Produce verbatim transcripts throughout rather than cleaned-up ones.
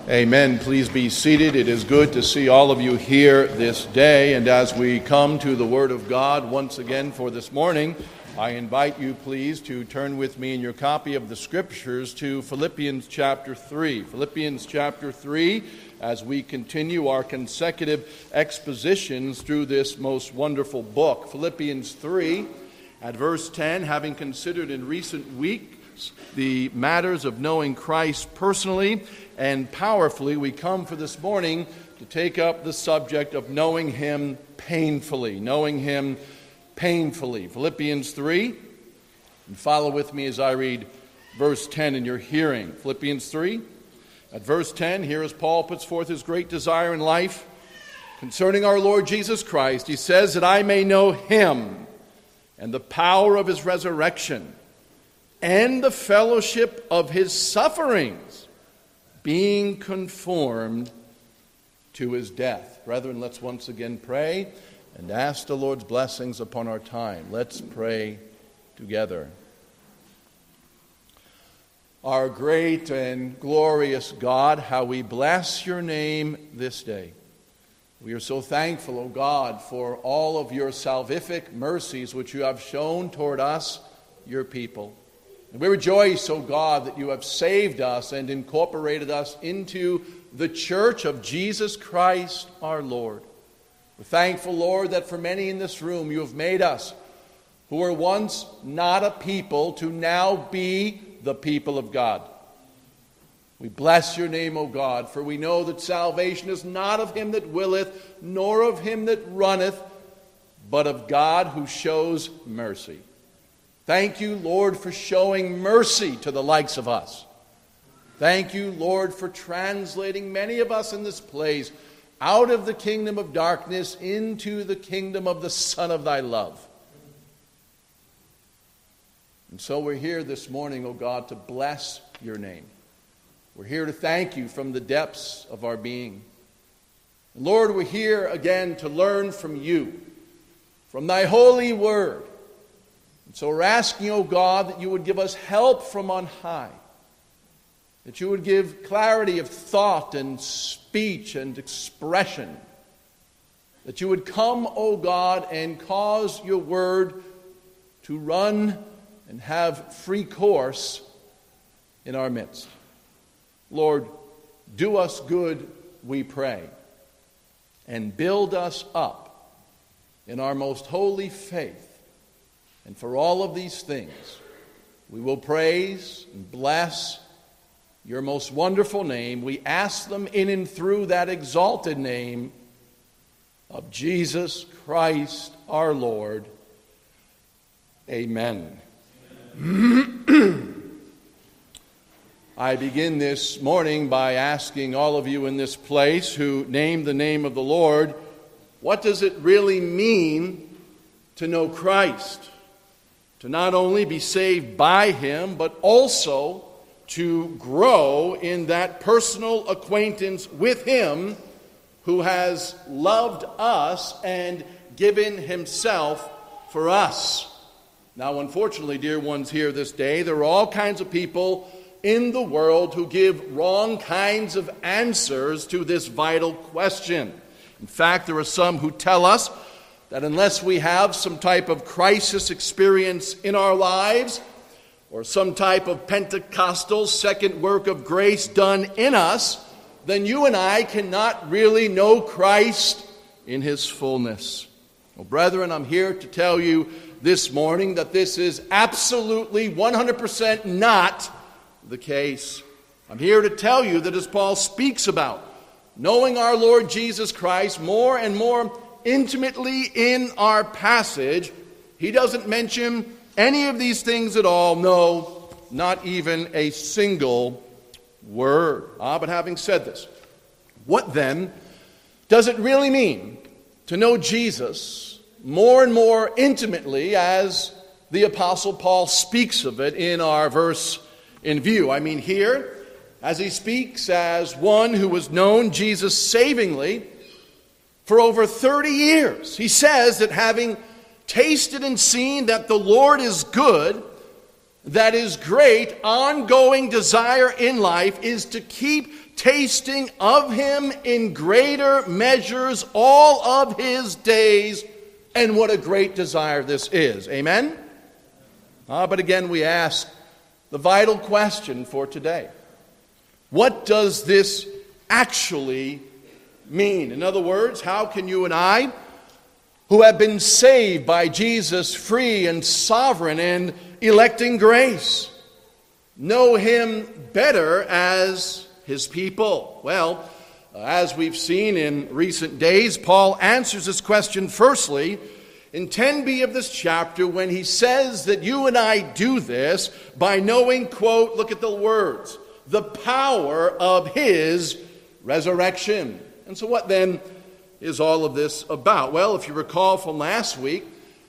Amen. Please be seated. It is good to see all of you here this day. And as we come to the Word of God once again for this morning, I invite you, please, to turn with me in your copy of the Scriptures to Philippians chapter three. Philippians chapter three, as we continue our consecutive expositions through this most wonderful book. Philippians three, at verse ten, having considered in recent weeks the matters of knowing Christ personally and powerfully, we come for this morning to take up the subject of knowing Him painfully. Knowing Him painfully. Philippians three, and follow with me as I read verse ten in your hearing. Philippians three, at verse ten, here as Paul puts forth his great desire in life concerning our Lord Jesus Christ. He says that I may know Him and the power of His resurrection and the fellowship of His sufferings, being conformed to His death. Brethren, let's once again pray and ask the Lord's blessings upon our time. Let's pray together. Our great and glorious God, how we bless your name this day. We are so thankful, O God, for all of your salvific mercies which you have shown toward us, your people. And we rejoice, O God, that you have saved us and incorporated us into the church of Jesus Christ our Lord. We're thankful, Lord, that for many in this room you have made us, who were once not a people, to now be the people of God. We bless your name, O God, for we know that salvation is not of him that willeth, nor of him that runneth, but of God who shows mercy. Thank you, Lord, for showing mercy to the likes of us. Thank you, Lord, for translating many of us in this place out of the kingdom of darkness into the kingdom of the Son of thy love. And so we're here this morning, O God, to bless your name. We're here to thank you from the depths of our being. Lord, we're here again to learn from you, from thy holy word. And so we're asking, O God, that you would give us help from on high, that you would give clarity of thought and speech and expression, that you would come, O God, and cause your word to run and have free course in our midst. Lord, do us good, we pray, and build us up in our most holy faith. And for all of these things, we will praise and bless your most wonderful name. We ask them in and through that exalted name of Jesus Christ our Lord. Amen. I begin this morning by asking all of you in this place who name the name of the Lord, what does it really mean to know Christ? To not only be saved by him, but also to grow in that personal acquaintance with him who has loved us and given himself for us. Now, unfortunately, dear ones here this day, there are all kinds of people in the world who give wrong kinds of answers to this vital question. In fact, there are some who tell us that unless we have some type of crisis experience in our lives, or some type of Pentecostal second work of grace done in us, then you and I cannot really know Christ in his fullness. Well, brethren, I'm here to tell you this morning that this is absolutely one hundred percent not the case. I'm here to tell you that as Paul speaks about knowing our Lord Jesus Christ more and more intimately in our passage, he doesn't mention any of these things at all. No, not even a single word. Ah, but having said this, what then does it really mean to know Jesus more and more intimately as the Apostle Paul speaks of it in our verse in view? I mean, here, as he speaks as one who has known Jesus savingly for over thirty years. He says that having tasted and seen that the Lord is good, that his great ongoing desire in life is to keep tasting of him in greater measures all of his days. And what a great desire this is. Amen? Ah, but again, we ask the vital question for today. What does this actually mean? In other words, how can you and I, who have been saved by Jesus' free and sovereign and electing grace, know him better as his people? Well, as we've seen in recent days, Paul answers this question firstly in ten b of this chapter when he says that you and I do this by knowing, quote, look at the words, the power of his resurrection. And so what then is all of this about? Well, if you recall from last week,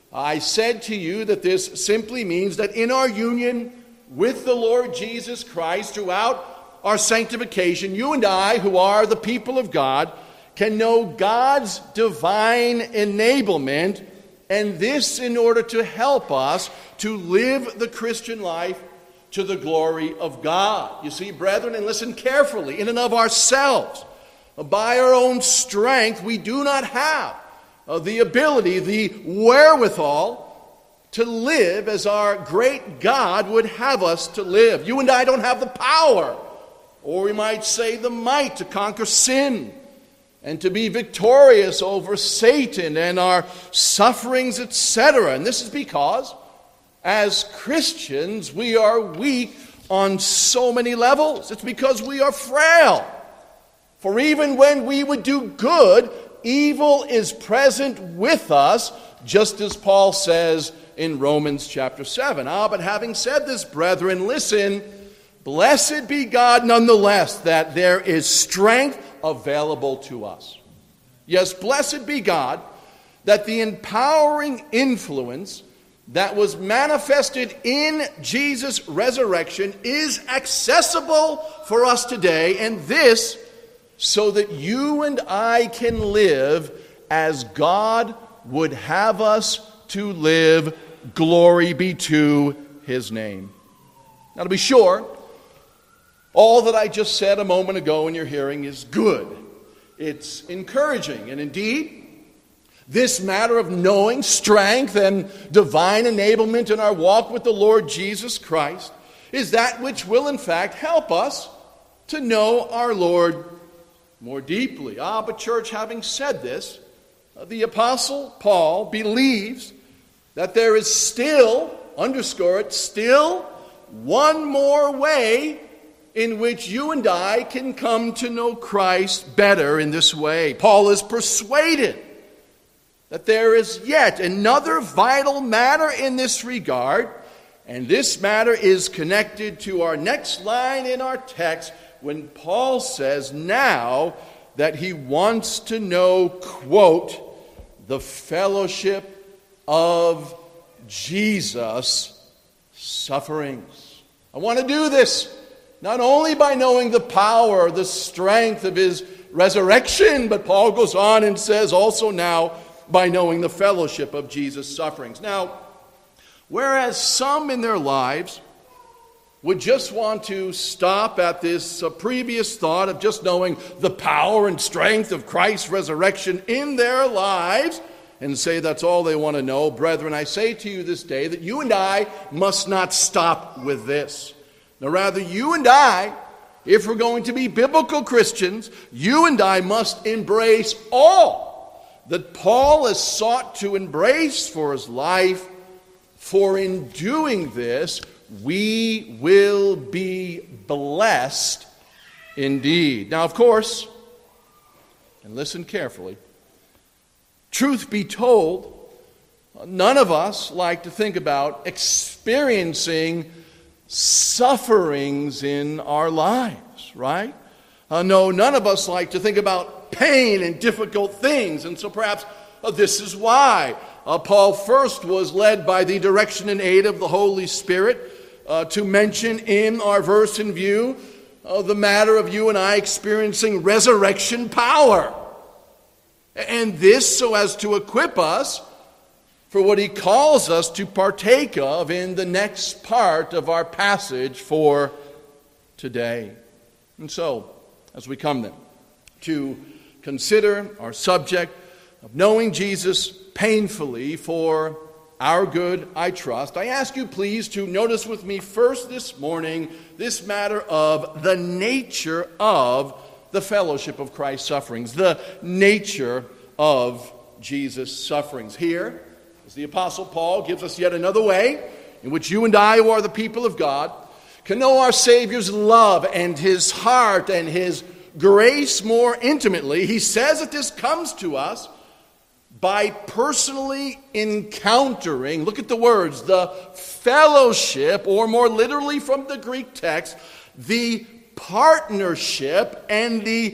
I said to you that this simply means that in our union with the Lord Jesus Christ throughout our sanctification, you and I, who are the people of God, can know God's divine enablement, and this in order to help us to live the Christian life to the glory of God. You see, brethren, and listen carefully, in and of ourselves, by our own strength, we do not have uh, the ability, the wherewithal to live as our great God would have us to live. You and I don't have the power, or we might say the might, to conquer sin and to be victorious over Satan and our sufferings, et cetera. And this is because, as Christians, we are weak on so many levels. It's because we are frail. For even when we would do good, evil is present with us, just as Paul says in Romans chapter seven. Ah, but having said this, brethren, listen, blessed be God nonetheless that there is strength available to us. Yes, blessed be God that the empowering influence that was manifested in Jesus' resurrection is accessible for us today, and this so that you and I can live as God would have us to live. Glory be to his name. Now, to be sure, all that I just said a moment ago in your hearing is good. It's encouraging. And indeed, this matter of knowing strength and divine enablement in our walk with the Lord Jesus Christ is that which will in fact help us to know our Lord more deeply. Ah, but church, having said this, the Apostle Paul believes that there is still, underscore it, still one more way in which you and I can come to know Christ better in this way. Paul is persuaded that there is yet another vital matter in this regard, and this matter is connected to our next line in our text when Paul says now that he wants to know, quote, the fellowship of Jesus' sufferings. I want to do this not only by knowing the power, the strength of his resurrection, but Paul goes on and says also now by knowing the fellowship of Jesus' sufferings. Now, whereas some in their lives would just want to stop at this uh, previous thought of just knowing the power and strength of Christ's resurrection in their lives and say that's all they want to know, brethren, I say to you this day that you and I must not stop with this. No, rather, you and I, if we're going to be biblical Christians, you and I must embrace all that Paul has sought to embrace for his life, for in doing this, we will be blessed indeed. Now, of course, and listen carefully, truth be told, none of us like to think about experiencing sufferings in our lives, right? Uh, no, none of us like to think about pain and difficult things, and so perhaps uh, this is why uh, Paul first was led by the direction and aid of the Holy Spirit uh, to mention in our verse in view uh, the matter of you and I experiencing resurrection power. And this so as to equip us for what he calls us to partake of in the next part of our passage for today. And so, as we come then to consider our subject of knowing Jesus painfully for our good, I trust, I ask you please to notice with me first this morning this matter of the nature of the fellowship of Christ's sufferings, the nature of Jesus' sufferings. Here, as the Apostle Paul gives us yet another way in which you and I, who are the people of God, can know our Savior's love and his heart and his grace more intimately. He says that this comes to us by personally encountering, look at the words, the fellowship, or more literally from the Greek text, the partnership and the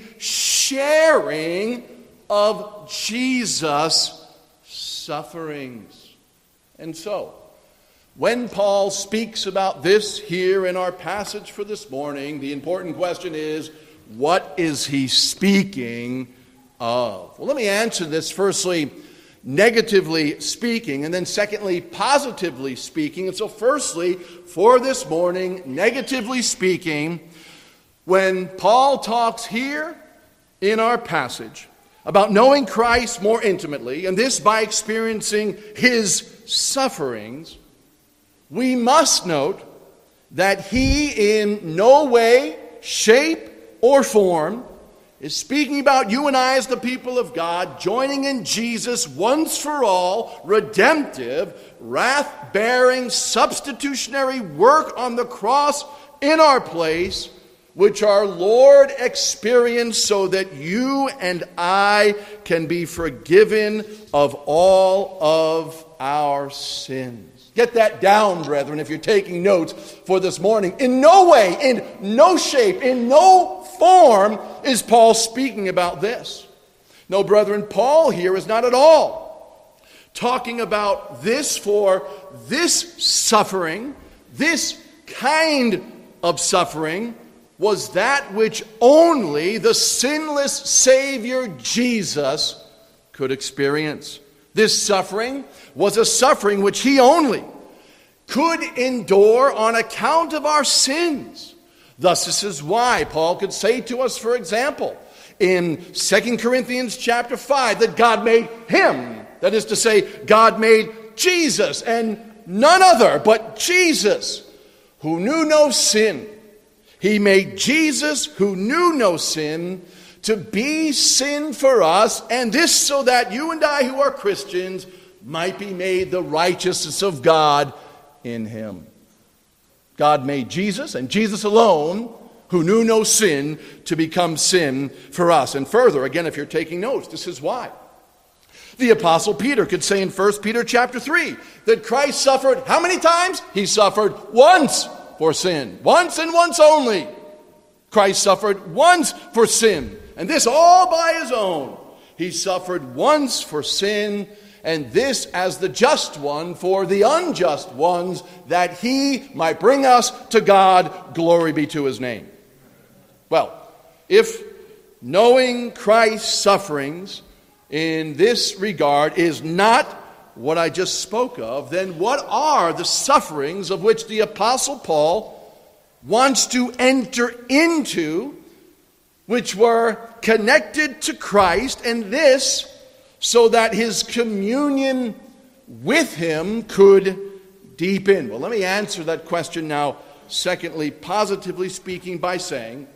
sharing of Jesus' sufferings. And so, when Paul speaks about this here in our passage for this morning, the important question is, what is he speaking of? Well, let me answer this firstly, negatively speaking, and then secondly, positively speaking. And so firstly, for this morning, negatively speaking, when Paul talks here in our passage about knowing Christ more intimately, and this by experiencing his sufferings, we must note that he in no way, shape, or form is speaking about you and I as the people of God joining in Jesus' once for all, redemptive, wrath-bearing, substitutionary work on the cross in our place, which our Lord experienced so that you and I can be forgiven of all of our sins. Get that down, brethren, if you're taking notes for this morning. In no way, in no shape, in no form is Paul speaking about this. No, brethren, Paul here is not at all talking about this for this suffering. This kind of suffering was that which only the sinless Savior Jesus could experience. This suffering was a suffering which he only could endure on account of our sins. Thus, this is why Paul could say to us, for example, in Second Corinthians chapter five, that God made him. That is to say, God made Jesus, and none other but Jesus, who knew no sin. He made Jesus, who knew no sin, to be sin for us, and this so that you and I who are Christians might be made the righteousness of God in him. God made Jesus, and Jesus alone, who knew no sin, to become sin for us. And further, again, if you're taking notes, this is why the Apostle Peter could say in First Peter chapter three that Christ suffered how many times? He suffered once for sin. Once and once only. Christ suffered once for sin, and this all by his own. He suffered once for sin, and this as the just one for the unjust ones, that he might bring us to God. Glory be to his name. Well, if knowing Christ's sufferings in this regard is not what I just spoke of, then what are the sufferings of which the Apostle Paul wants to enter into, which were connected to Christ, and this so that his communion with him could deepen? Well, let me answer that question now, secondly, positively speaking, by saying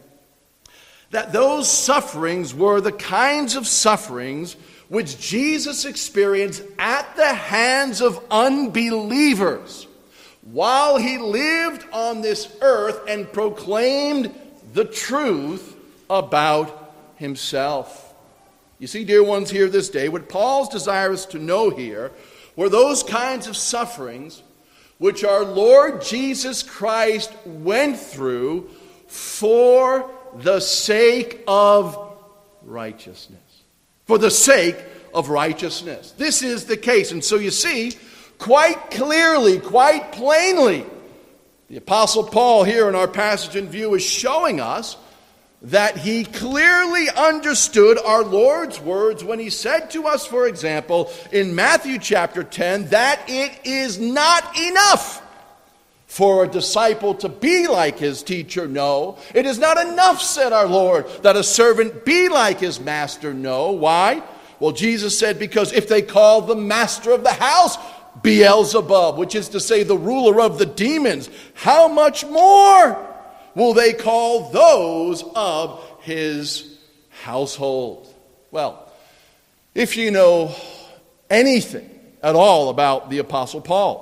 that those sufferings were the kinds of sufferings which Jesus experienced at the hands of unbelievers while he lived on this earth and proclaimed the truth about himself. You see, dear ones, here this day, what Paul's desire is to know here were those kinds of sufferings which our Lord Jesus Christ went through for the sake of righteousness. For the sake of righteousness. This is the case. And so you see, quite clearly, quite plainly, the Apostle Paul here in our passage in view is showing us that he clearly understood our Lord's words when he said to us, for example, in Matthew chapter ten, that it is not enough for a disciple to be like his teacher. No, it is not enough, said our Lord, that a servant be like his master. No. Why? Well, Jesus said, because if they call the master of the house Beelzebub, which is to say the ruler of the demons, how much more will they call those of his household? Well, if you know anything at all about the Apostle Paul,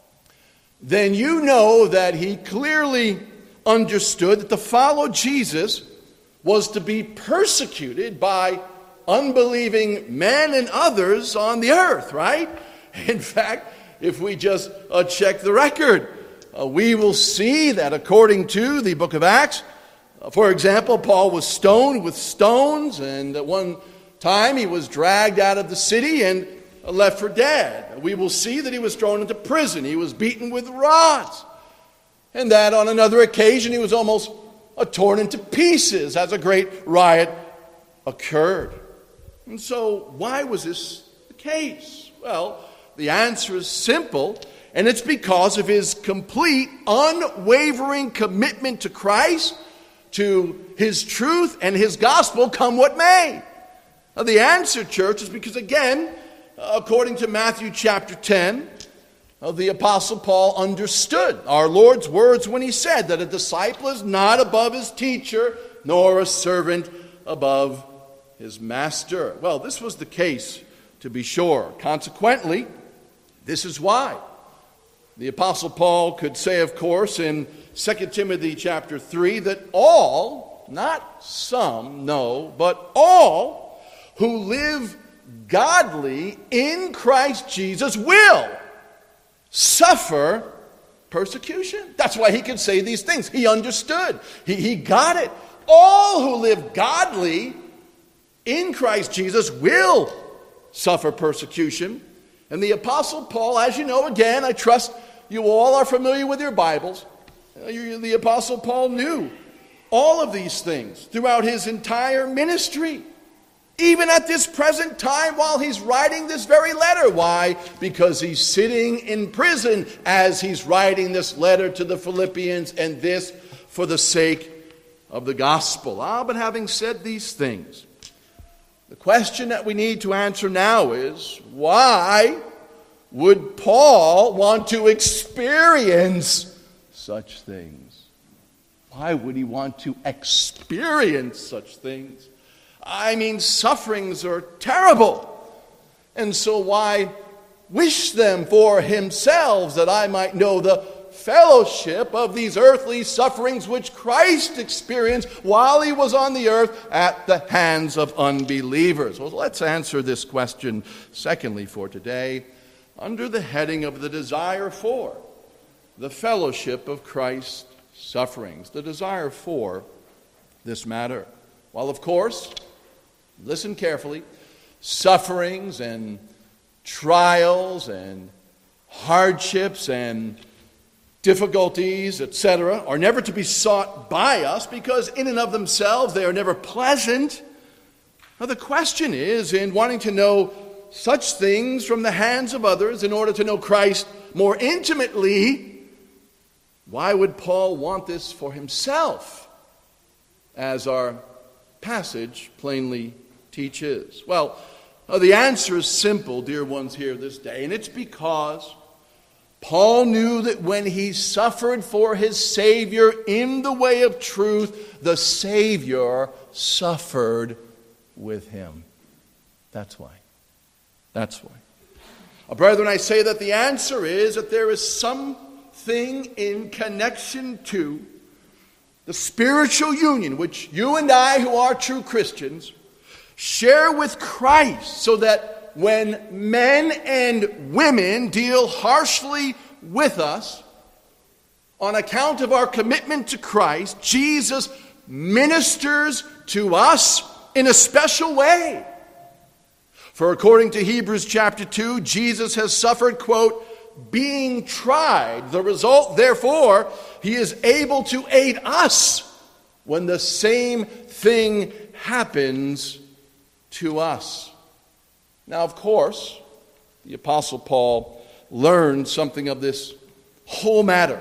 then you know that he clearly understood that to follow Jesus was to be persecuted by unbelieving men and others on the earth, right? In fact, if we just uh, check the record, uh, we will see that according to the book of Acts, uh, for example, Paul was stoned with stones, and at one time he was dragged out of the city and uh, left for dead. We will see that he was thrown into prison. He was beaten with rods. And that on another occasion he was almost uh, torn into pieces as a great riot occurred. And so why was this the case? Well, the answer is simple, and it's because of his complete, unwavering commitment to Christ, to his truth and his gospel, come what may. Now, the answer, church, is because, again, according to Matthew chapter ten, the Apostle Paul understood our Lord's words when he said that a disciple is not above his teacher, nor a servant above his master. Well, this was the case, to be sure. Consequently, this is why the Apostle Paul could say, of course, in Second Timothy chapter three, that all, not some, no, but all who live godly in Christ Jesus will suffer persecution. That's why he could say these things. He understood. He, he got it. All who live godly in Christ Jesus will suffer persecution. And the Apostle Paul, as you know, again, I trust you all are familiar with your Bibles. The Apostle Paul knew all of these things throughout his entire ministry. Even at this present time while he's writing this very letter. Why? Because he's sitting in prison as he's writing this letter to the Philippians, and this for the sake of the gospel. Ah, but having said these things, the question that we need to answer now is, why would Paul want to experience such things? Why would he want to experience such things? I mean, sufferings are terrible. And so why wish them for himself, that I might know the fellowship of these earthly sufferings which Christ experienced while he was on the earth at the hands of unbelievers? Well, let's answer this question, secondly, for today, under the heading of the desire for the fellowship of Christ's sufferings. The desire for this matter. Well, of course, listen carefully, sufferings and trials and hardships and difficulties, et cetera, are never to be sought by us because in and of themselves they are never pleasant. Now the question is, in wanting to know such things from the hands of others in order to know Christ more intimately, why would Paul want this for himself, as our passage plainly teaches? Well, uh, the answer is simple, dear ones here this day, and it's because Paul knew that when he suffered for his Savior in the way of truth, the Savior suffered with him. That's why. That's why. Uh, brethren, I say that the answer is that there is something in connection to the spiritual union which you and I, who are true Christians, share with Christ, so that when men and women deal harshly with us on account of our commitment to Christ, Jesus ministers to us in a special way. For according to Hebrews chapter two, Jesus has suffered, quote, being tried. The result, therefore, he is able to aid us when the same thing happens to us. Now, of course, the Apostle Paul learned something of this whole matter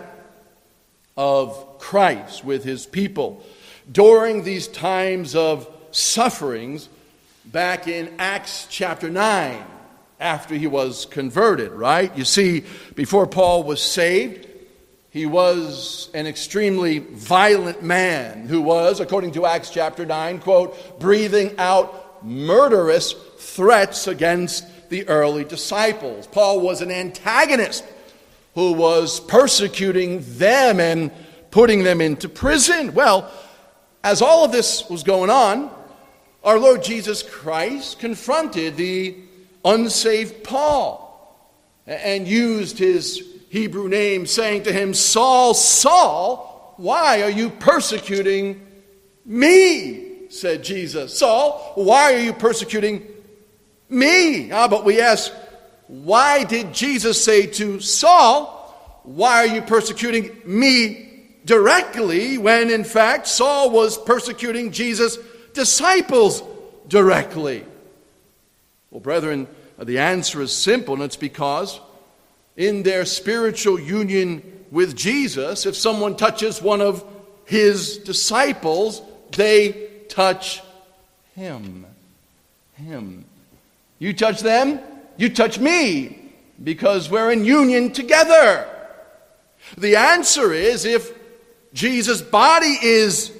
of Christ with his people during these times of sufferings back in Acts chapter nine, after he was converted, right? You see, before Paul was saved, he was an extremely violent man who was, according to Acts chapter nine, quote, breathing out murderous threats against the early disciples. Paul was an antagonist who was persecuting them and putting them into prison. Well, as all of this was going on, our Lord Jesus Christ confronted the unsaved Paul and used his Hebrew name, saying to him, "Saul, Saul, why are you persecuting me?" said Jesus. "Saul, why are you persecuting me?" Ah, but we ask, why did Jesus say to Saul, "Why are you persecuting me?" directly, when in fact Saul was persecuting Jesus' disciples directly? Well, brethren, the answer is simple, and it's because in their spiritual union with Jesus, if someone touches one of his disciples, they touch him. Him. You touch them, you touch me, because we're in union together. The answer is, if Jesus' body is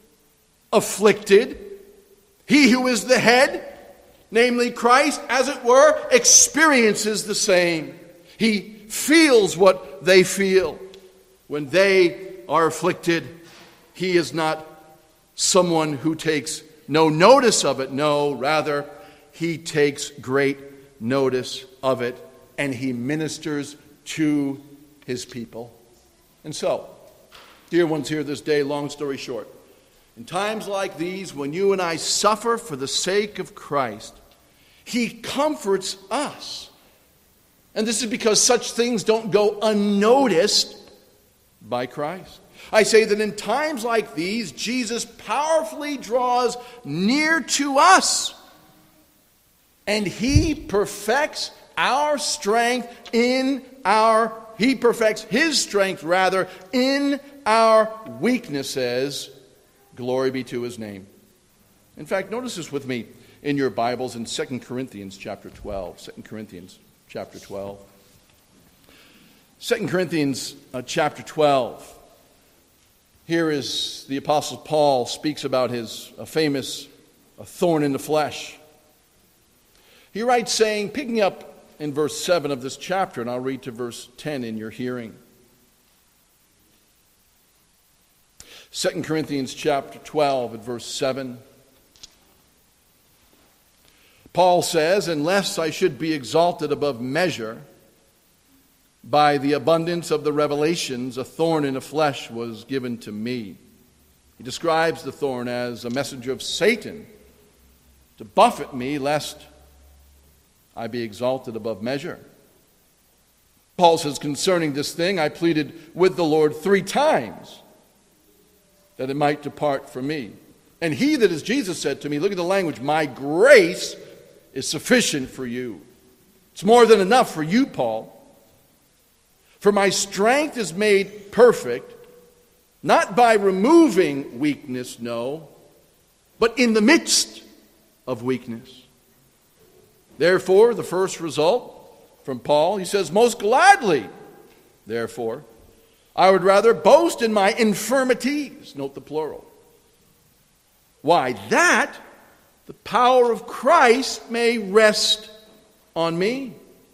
afflicted, he who is the head, namely Christ, as it were, experiences the same. He feels what they feel. When they are afflicted, he is not someone who takes no notice of it. No, rather, he takes great notice of it, and he ministers to his people. And so, dear ones here this day, long story short, in times like these, when you and I suffer for the sake of Christ, he comforts us. And this is because such things don't go unnoticed by Christ. I say that in times like these, Jesus powerfully draws near to us, and he perfects our strength in our, he perfects his strength rather in our weaknesses. Glory be to his name. In fact, notice this with me in your Bibles in Second Corinthians chapter twelve. Second Corinthians chapter twelve. Second Corinthians uh, chapter twelve. Here is the Apostle Paul speaks about his uh, famous uh, thorn in the flesh. He writes saying, picking up in verse seven of this chapter, and I'll read to verse ten in your hearing. Second Corinthians chapter twelve at verse seven. Paul says, "Unless I should be exalted above measure by the abundance of the revelations, a thorn in the flesh was given to me." He describes the thorn as a messenger of Satan to buffet me, lest I be exalted above measure. Paul says, concerning this thing, I pleaded with the Lord three times that it might depart from me. And he, that is Jesus, said to me, look at the language, "My grace is sufficient for you." It's more than enough for you, Paul. "For my strength is made perfect, not by removing weakness, no, but in the midst of weakness." Therefore, the first result from Paul, he says, "Most gladly, therefore, I would rather boast in my infirmities." Note the plural. "Why? That the power of Christ may rest on me."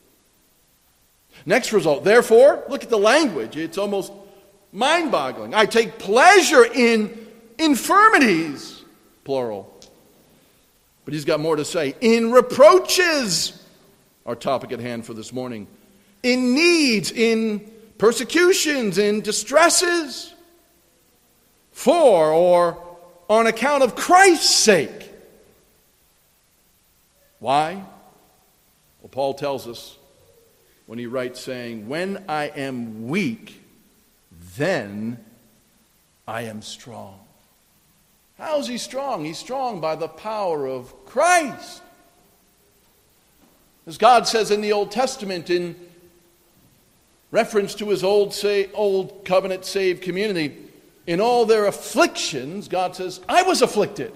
Next result, therefore, look at the language. It's almost mind-boggling. "I take pleasure in infirmities," plural. But he's got more to say. "In reproaches," our topic at hand for this morning. "In needs, in persecutions, in distresses, for or on account of Christ's sake." Why? Well, Paul tells us when he writes saying, "When I am weak, then I am strong." How is he strong? He's strong by the power of Christ. As God says in the Old Testament, in reference to his old, say, old covenant saved community, in all their afflictions, God says, I was afflicted.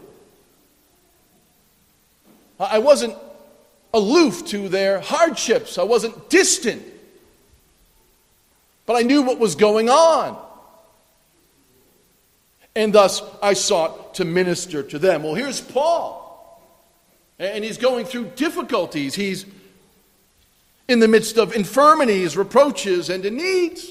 I wasn't aloof to their hardships. I wasn't distant. But I knew what was going on. And thus I sought to minister to them. Well, here's Paul. And he's going through difficulties. He's in the midst of infirmities, reproaches, and needs.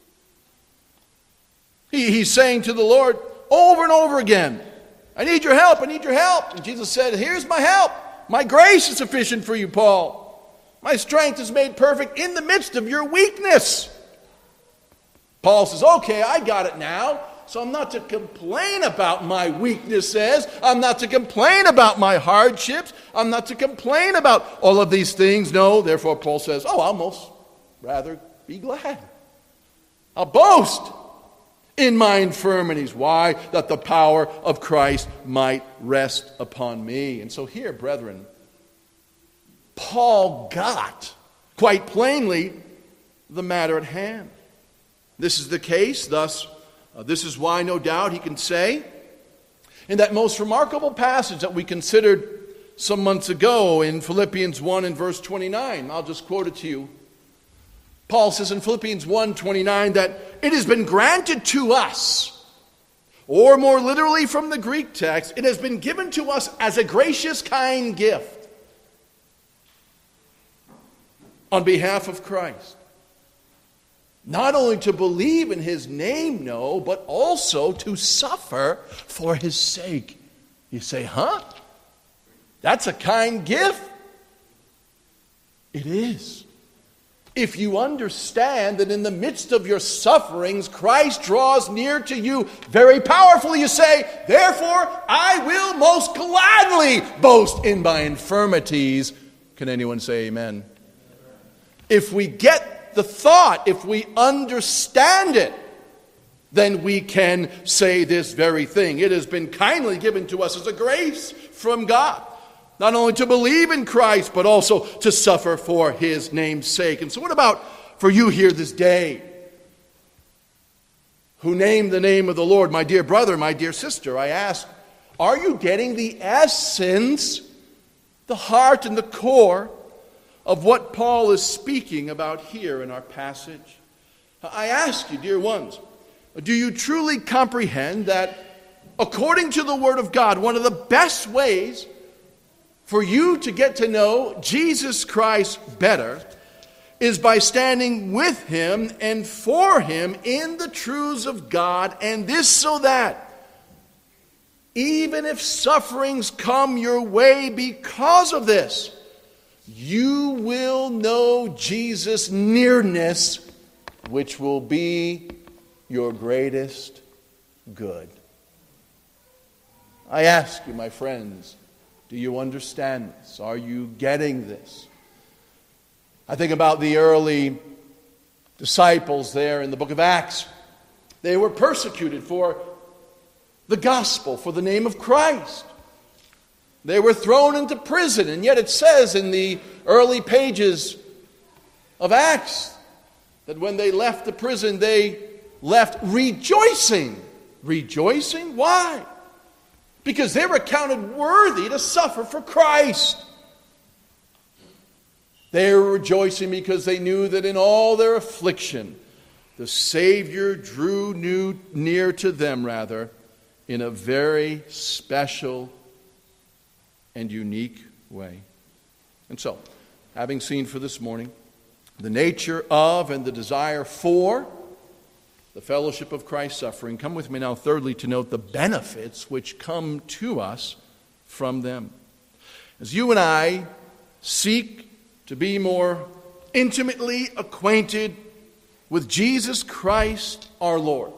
He, he's saying to the Lord over and over again, I need your help, I need your help. And Jesus said, here's my help. My grace is sufficient for you, Paul. My strength is made perfect in the midst of your weakness. Paul says, okay, I got it now. So I'm not to complain about my weaknesses. I'm not to complain about my hardships. I'm not to complain about all of these things. No, therefore Paul says, oh, I'll most rather be glad. I'll boast in my infirmities. Why? That the power of Christ might rest upon me. And so here, brethren, Paul got, quite plainly, the matter at hand. This is the case, thus, uh, this is why, no doubt, he can say, in that most remarkable passage that we considered some months ago in Philippians one and verse twenty-nine, I'll just quote it to you. Paul says in Philippians one twenty-nine that it has been granted to us, or more literally from the Greek text, it has been given to us as a gracious, kind gift on behalf of Christ. Not only to believe in his name, no, but also to suffer for his sake. You say, huh? That's a kind gift? It is. If you understand that in the midst of your sufferings, Christ draws near to you very powerfully, you say, therefore, I will most gladly boast in my infirmities. Can anyone say amen? If we get the thought, if we understand it, then we can say this very thing. It has been kindly given to us as a grace from God, not only to believe in Christ, but also to suffer for his name's sake. And so what about for you here this day, who name the name of the Lord? My dear brother, my dear sister, I ask, are you getting the essence, the heart and the core of what Paul is speaking about here in our passage? I ask you, dear ones, do you truly comprehend that according to the Word of God, one of the best ways for you to get to know Jesus Christ better is by standing with him and for him in the truths of God, and this so that even if sufferings come your way because of this, you will know Jesus' nearness, which will be your greatest good. I ask you, my friends, do you understand this? Are you getting this? I think about the early disciples there in the book of Acts. They were persecuted for the gospel, for the name of Christ. They were thrown into prison, and yet it says in the early pages of Acts that when they left the prison, they left rejoicing. Rejoicing? Why? Because they were counted worthy to suffer for Christ. They were rejoicing because they knew that in all their affliction, the Savior drew new, near to them, rather, in a very special and unique way. And so, having seen for this morning the nature of and the desire for the fellowship of Christ's suffering, come with me now thirdly to note the benefits which come to us from them. As you and I seek to be more intimately acquainted with Jesus Christ our Lord,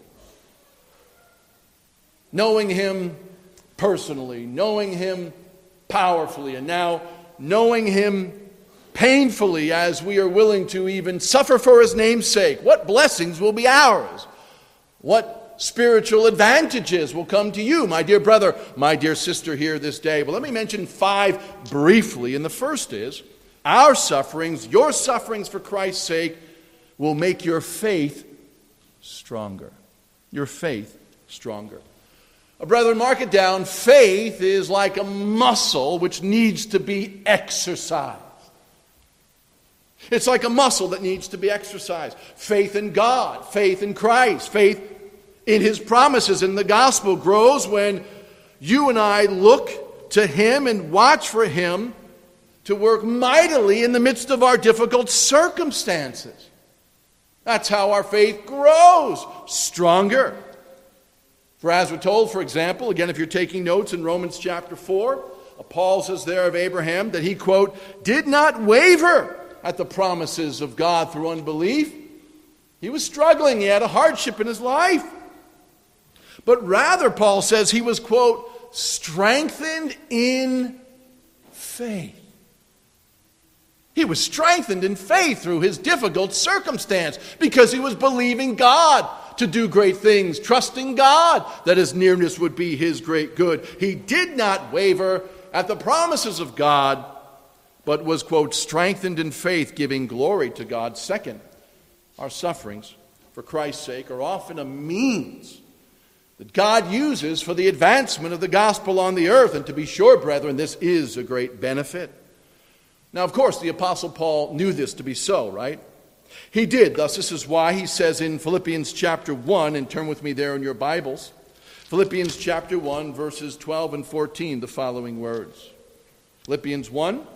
knowing him personally, knowing him powerfully, and now knowing him painfully as we are willing to even suffer for his name's sake, what blessings will be ours? What spiritual advantages will come to you, my dear brother, my dear sister here this day. But let me mention five briefly. And the first is, our sufferings, your sufferings for Christ's sake, will make your faith stronger. Your faith stronger. Uh, brethren, mark it down. Faith is like a muscle which needs to be exercised. It's like a muscle that needs to be exercised. Faith in God, faith in Christ, faith in His promises in the gospel grows when you and I look to Him and watch for Him to work mightily in the midst of our difficult circumstances. That's how our faith grows stronger. For as we're told, for example, again, if you're taking notes in Romans chapter four, Paul says there of Abraham that he, quote, did not waver at the promises of God through unbelief. He was struggling. He had a hardship in his life. But rather, Paul says, he was, quote, strengthened in faith. He was strengthened in faith through his difficult circumstance because he was believing God to do great things, trusting God that his nearness would be his great good. He did not waver at the promises of God, but was, quote, strengthened in faith, giving glory to God. Second, our sufferings for Christ's sake are often a means that God uses for the advancement of the gospel on the earth. And to be sure, brethren, this is a great benefit. Now, of course, the Apostle Paul knew this to be so, right? He did. Thus, this is why he says in Philippians chapter one, and turn with me there in your Bibles, Philippians chapter one, verses twelve and fourteen, the following words. Philippians one.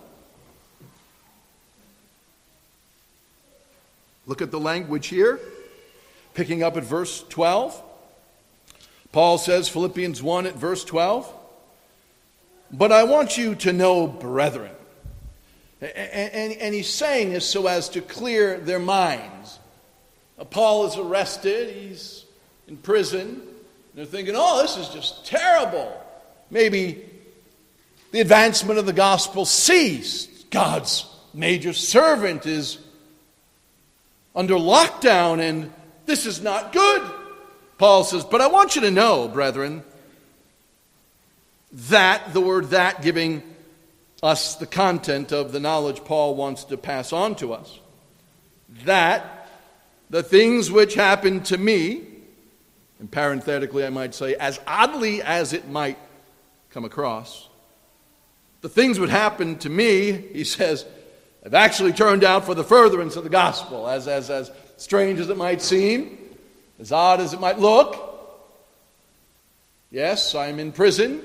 Look at the language here, picking up at verse twelve. Paul says, Philippians one at verse twelve, but I want you to know, brethren. And, and, and he's saying this so as to clear their minds. Uh, Paul is arrested, he's in prison, and they're thinking, oh, this is just terrible. Maybe the advancement of the gospel ceased. God's major servant is under lockdown, and this is not good. Paul says, but I want you to know, brethren, that, the word that giving us the content of the knowledge Paul wants to pass on to us, that the things which happened to me, and parenthetically I might say, as oddly as it might come across, the things which happened to me, he says, have actually turned out for the furtherance of the gospel, as, as, as strange as it might seem, as odd as it might look. Yes, I'm in prison.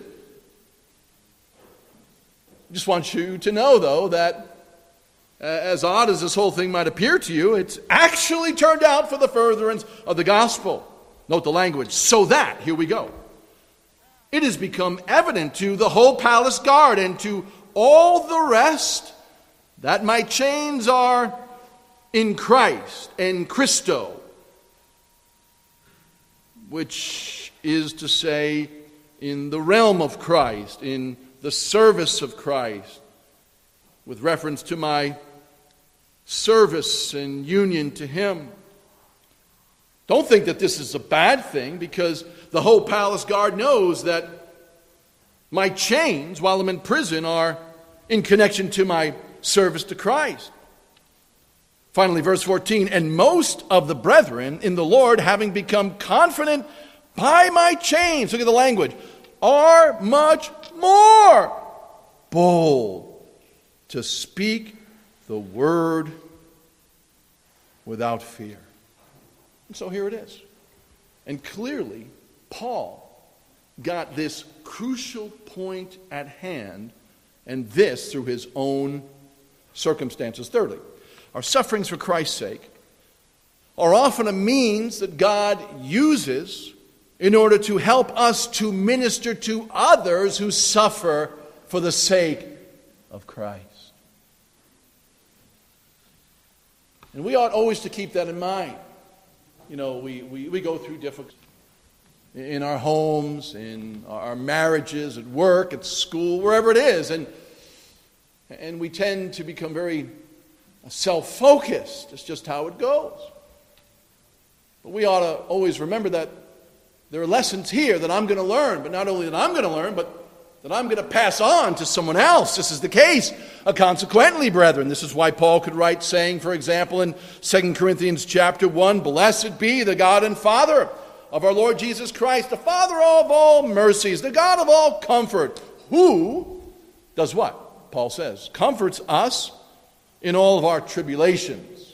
I just want you to know, though, that uh, as odd as this whole thing might appear to you, it's actually turned out for the furtherance of the gospel. Note the language. So that, here we go, it has become evident to the whole palace guard and to all the rest that my chains are in Christ, en Christo, which is to say, in the realm of Christ, in the service of Christ, with reference to my service and union to Him. Don't think that this is a bad thing, because the whole palace guard knows that my chains, while I'm in prison, are in connection to my service to Christ. Finally, verse fourteen, and most of the brethren in the Lord, having become confident by my chains, look at the language, are much more bold to speak the word without fear. And so here it is. And clearly, Paul got this crucial point at hand, and this through his own circumstances. Thirdly, our sufferings for Christ's sake are often a means that God uses in order to help us to minister to others who suffer for the sake of Christ. And we ought always to keep that in mind. You know, we, we, we go through difficult in our homes, in our marriages, at work, at school, wherever it is. And, and we tend to become very self-focused. It's just how it goes. But we ought to always remember that There are lessons here that I'm going to learn, but not only that I'm going to learn, but that I'm going to pass on to someone else. This is the case. Uh, consequently, brethren, this is why Paul could write, saying, for example, in Second Corinthians chapter one, "Blessed be the God and Father of our Lord Jesus Christ, the Father of all mercies, the God of all comfort, who does what?" Paul says, "comforts us in all of our tribulations."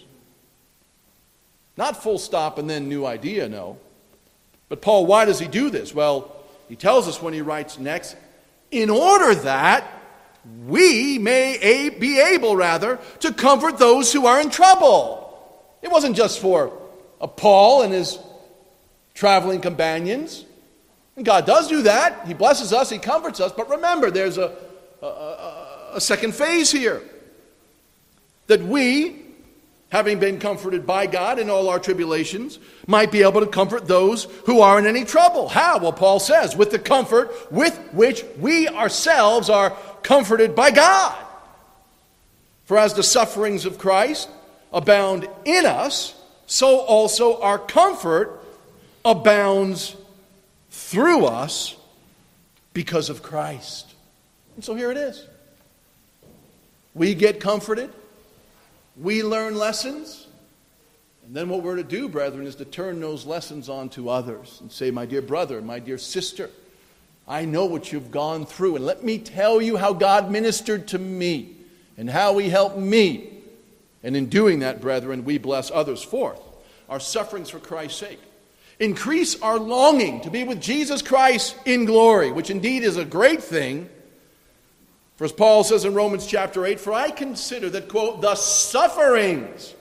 Not full stop and then new idea, no. But Paul, why does he do this? Well, he tells us when he writes next, in order that we may a- be able, rather, to comfort those who are in trouble. It wasn't just for uh, Paul and his traveling companions. And God does do that. He blesses us, he comforts us. But remember, there's a, a, a, a second phase here. That we, having been comforted by God in all our tribulations, might be able to comfort those who are in any trouble. How? Well, Paul says, with the comfort with which we ourselves are comforted by God. For as the sufferings of Christ abound in us, so also our comfort abounds through us because of Christ. And so here it is. We get comforted. We learn lessons, and then what we're to do, brethren, is to turn those lessons on to others and say, my dear brother, my dear sister, I know what you've gone through, and let me tell you how God ministered to me and how he helped me. And in doing that, brethren, we bless others. Fourth, our sufferings for Christ's sake increase our longing to be with Jesus Christ in glory, which indeed is a great thing. For as Paul says in Romans chapter eight, "For I consider that," quote, "the sufferings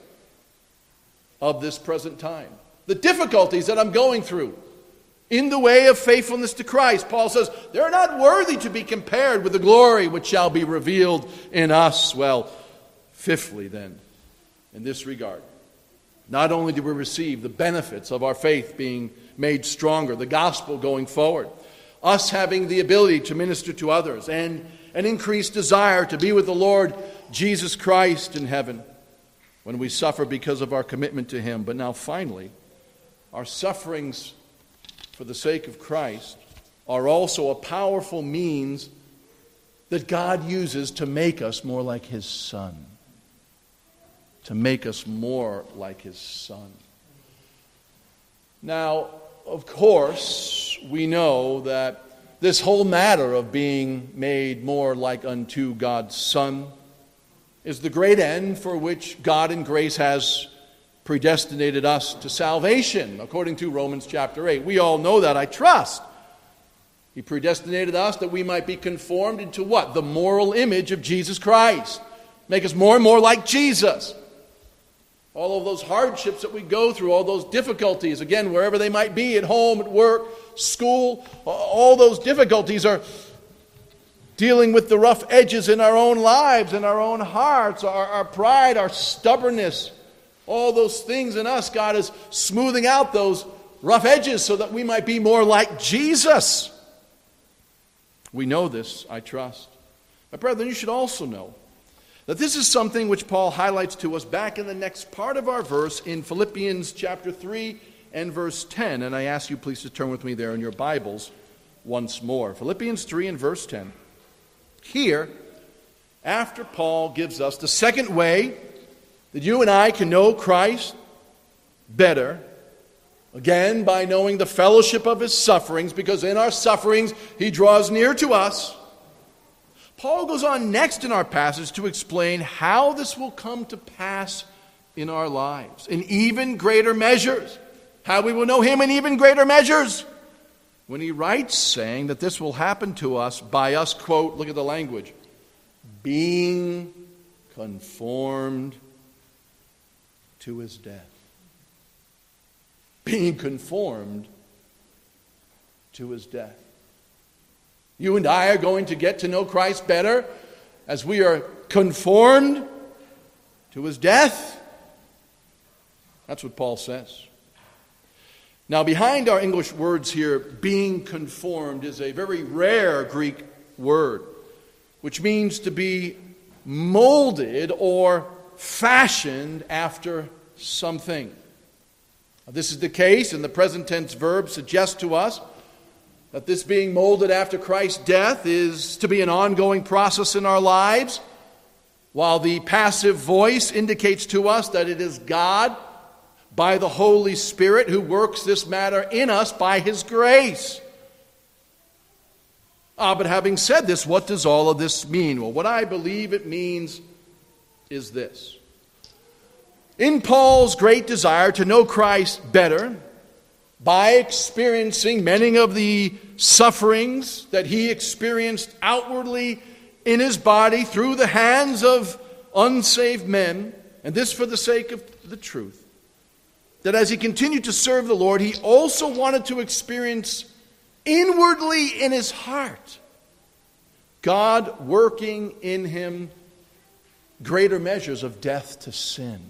of this present time," the difficulties that I'm going through in the way of faithfulness to Christ, Paul says, they're not worthy to be compared with the glory which shall be revealed in us. Well, fifthly then, in this regard, not only do we receive the benefits of our faith being made stronger, the gospel going forward, us having the ability to minister to others, and an increased desire to be with the Lord Jesus Christ in heaven when we suffer because of our commitment to him. But now finally, our sufferings for the sake of Christ are also a powerful means that God uses to make us more like his Son. To make us more like his Son. Now, of course, we know that this whole matter of being made more like unto God's Son is the great end for which God in grace has predestinated us to salvation, according to Romans chapter eight. We all know that, I trust. He predestinated us that we might be conformed into what? The moral image of Jesus Christ. Make us more and more like Jesus. All of those hardships that we go through, all those difficulties, again, wherever they might be, at home, at work, school, all those difficulties are dealing with the rough edges in our own lives, in our own hearts, our, our pride, our stubbornness, all those things in us. God is smoothing out those rough edges so that we might be more like Jesus. We know this, I trust. But brethren, you should also know that this is something which Paul highlights to us back in the next part of our verse in Philippians chapter three and verse ten. And I ask you please to turn with me there in your Bibles once more. Philippians three and verse ten. Here, after Paul gives us the second way that you and I can know Christ better, again by knowing the fellowship of his sufferings, because in our sufferings he draws near to us, Paul goes on next in our passage to explain how this will come to pass in our lives in even greater measures. How we will know him in even greater measures. When he writes saying that this will happen to us by us, quote, look at the language, being conformed to his death. Being conformed to his death. You and I are going to get to know Christ better as we are conformed to his death. That's what Paul says. Now, behind our English words here, being conformed is a very rare Greek word, which means to be molded or fashioned after something. This is the case, and the present tense verb suggests to us that this being molded after Christ's death is to be an ongoing process in our lives, while the passive voice indicates to us that it is God, by the Holy Spirit, who works this matter in us by His grace. Ah, but having said this, what does all of this mean? Well, what I believe it means is this. In Paul's great desire to know Christ better, by experiencing many of the sufferings that he experienced outwardly in his body through the hands of unsaved men, and this for the sake of the truth, that as he continued to serve the Lord, he also wanted to experience inwardly in his heart God working in him greater measures of death to sin.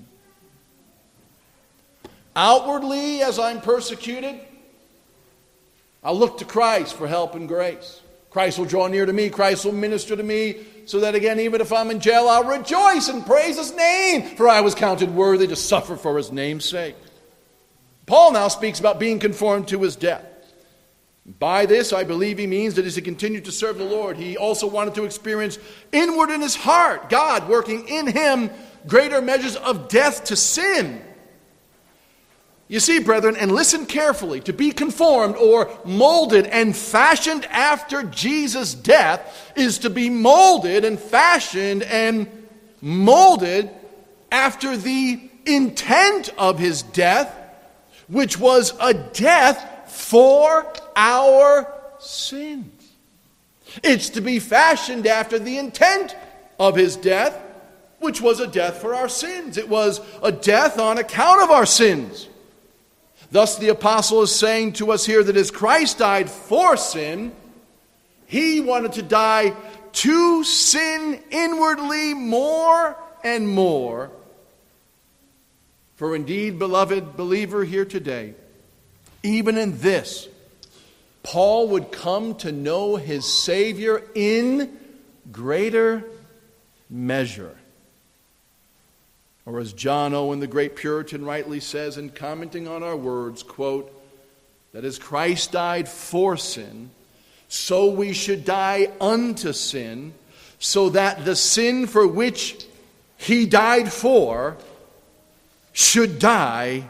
Outwardly, as I'm persecuted, I'll look to Christ for help and grace. Christ will draw near to me. Christ will minister to me, so that again, even if I'm in jail, I'll rejoice and praise His name, for I was counted worthy to suffer for His name's sake. Paul now speaks about being conformed to His death. By this, I believe he means that as he continued to serve the Lord, he also wanted to experience inward in his heart God working in him greater measures of death to sin. You see, brethren, and listen carefully, to be conformed or molded and fashioned after Jesus' death is to be molded and fashioned and molded after the intent of His death, which was a death for our sins. It's to be fashioned after the intent of His death, which was a death for our sins. It was a death on account of our sins. Thus the apostle is saying to us here that as Christ died for sin, He wanted to die to sin inwardly more and more. For indeed, beloved believer here today, even in this, Paul would come to know his Savior in greater measure. Or as John Owen, the great Puritan, rightly says in commenting on our words, quote, that as Christ died for sin, so we should die unto sin, so that the sin for which He died for should die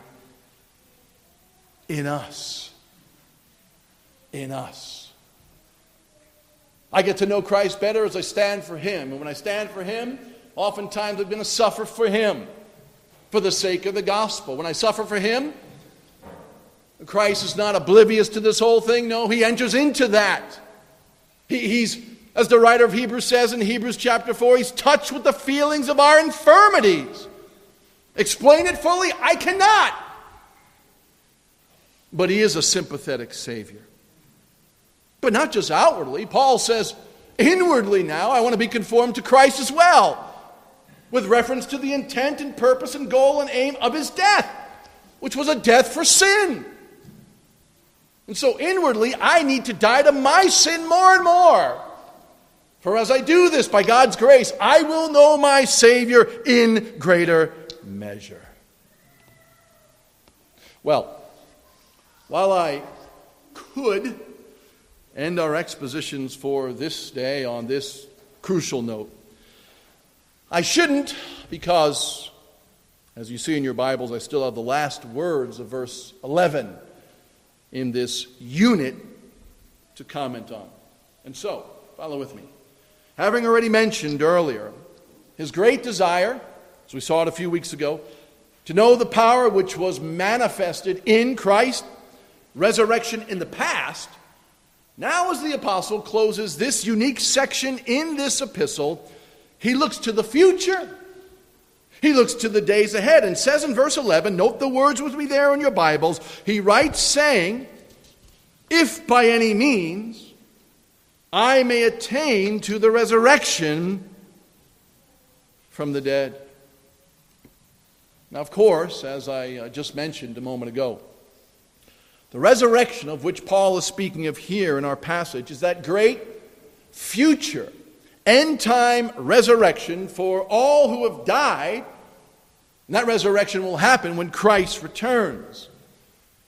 in us. In us. I get to know Christ better as I stand for Him. And when I stand for Him, oftentimes I'm going to suffer for Him for the sake of the gospel. When I suffer for Him, Christ is not oblivious to this whole thing. No, He enters into that. He, he's, as the writer of Hebrews says in Hebrews chapter four, He's touched with the feelings of our infirmities. Explain it fully? I cannot. But He is a sympathetic Savior. But not just outwardly. Paul says, inwardly now, I want to be conformed to Christ as well, with reference to the intent and purpose and goal and aim of His death, which was a death for sin. And so inwardly, I need to die to my sin more and more. For as I do this, by God's grace, I will know my Savior in greater measure. Well, while I could end our expositions for this day on this crucial note, I shouldn't, because, as you see in your Bibles, I still have the last words of verse eleven in this unit to comment on. And so, follow with me. Having already mentioned earlier his great desire, as we saw it a few weeks ago, to know the power which was manifested in Christ, resurrection in the past, now as the apostle closes this unique section in this epistle, he looks to the future. He looks to the days ahead and says in verse eleven, note the words with me there in your Bibles, he writes saying, if by any means I may attain to the resurrection from the dead. Now, of course, as I just mentioned a moment ago, the resurrection of which Paul is speaking of here in our passage is that great future end-time resurrection for all who have died. And that resurrection will happen when Christ returns.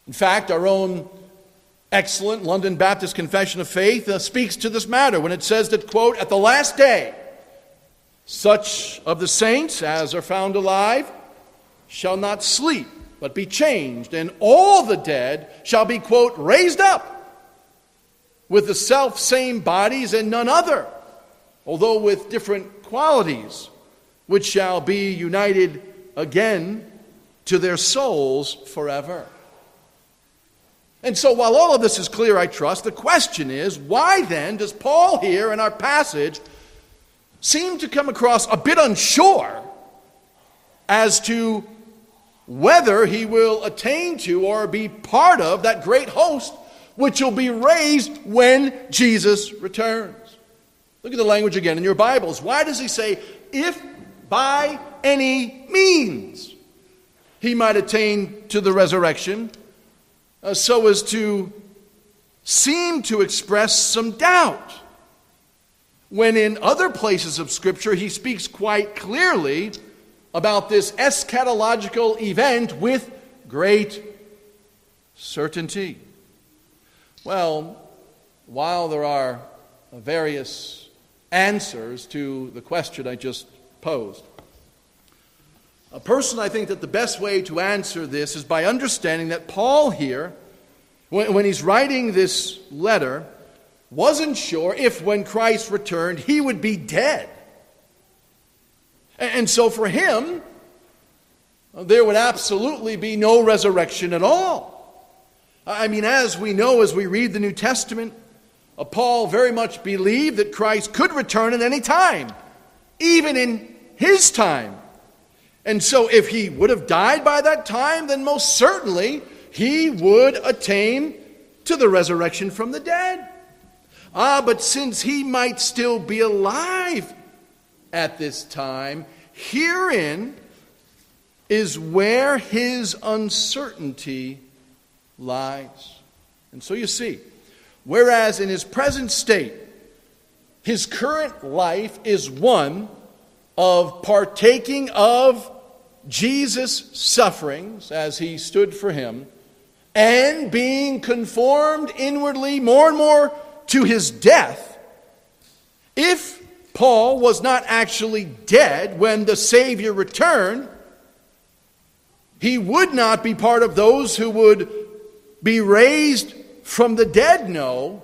In fact, our own excellent London Baptist Confession of Faith uh, speaks to this matter when it says that, quote, "At the last day, such of the saints as are found alive shall not sleep, but be changed, and all the dead shall be," quote, "raised up with the self-same bodies and none other, although with different qualities, which shall be united again to their souls forever." And so while all of this is clear, I trust, the question is, why then does Paul here in our passage seem to come across a bit unsure as to whether he will attain to or be part of that great host which will be raised when Jesus returns? Look at the language again in your Bibles. Why does he say, if by any means he might attain to the resurrection, uh, so as to seem to express some doubt, when in other places of Scripture he speaks quite clearly about this eschatological event with great certainty? Well, while there are various answers to the question I just posed, a person, I think that the best way to answer this is by understanding that Paul here, when, when he's writing this letter, wasn't sure if when Christ returned he would be dead. And, and so for him, there would absolutely be no resurrection at all. I mean, as we know as we read the New Testament, uh, Paul very much believed that Christ could return at any time, even in his time. And so if he would have died by that time, then most certainly he would attain to the resurrection from the dead. Ah, but since he might still be alive at this time, herein is where his uncertainty lies. And so you see, whereas in his present state, his current life is one of partaking of Jesus' sufferings as he stood for him, and being conformed inwardly more and more to his death, if Paul was not actually dead when the Savior returned, he would not be part of those who would be raised from the dead, no,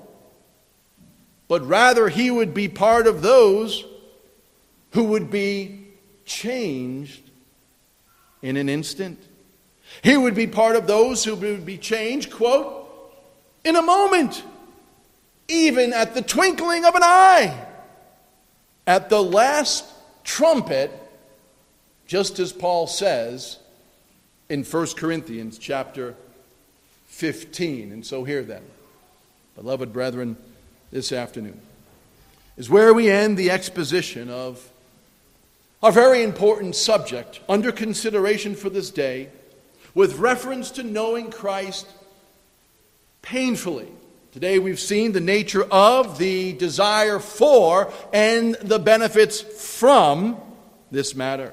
but rather he would be part of those who would be changed in an instant. He would be part of those who would be changed, quote, in a moment, even at the twinkling of an eye, at the last trumpet, just as Paul says in First Corinthians chapter fifteen. And so here then, beloved brethren, this afternoon is where we end the exposition of a very important subject under consideration for this day, with reference to knowing Christ painfully. Today we've seen the nature of, the desire for, and the benefits from this matter.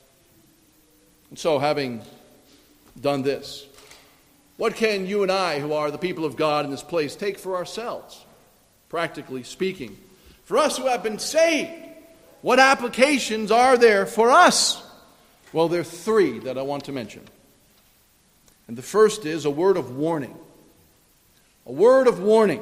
And so, having done this, what can you and I, who are the people of God in this place, take for ourselves, practically speaking? For us who have been saved, what applications are there for us? Well, there are three that I want to mention. And the first is a word of warning. A word of warning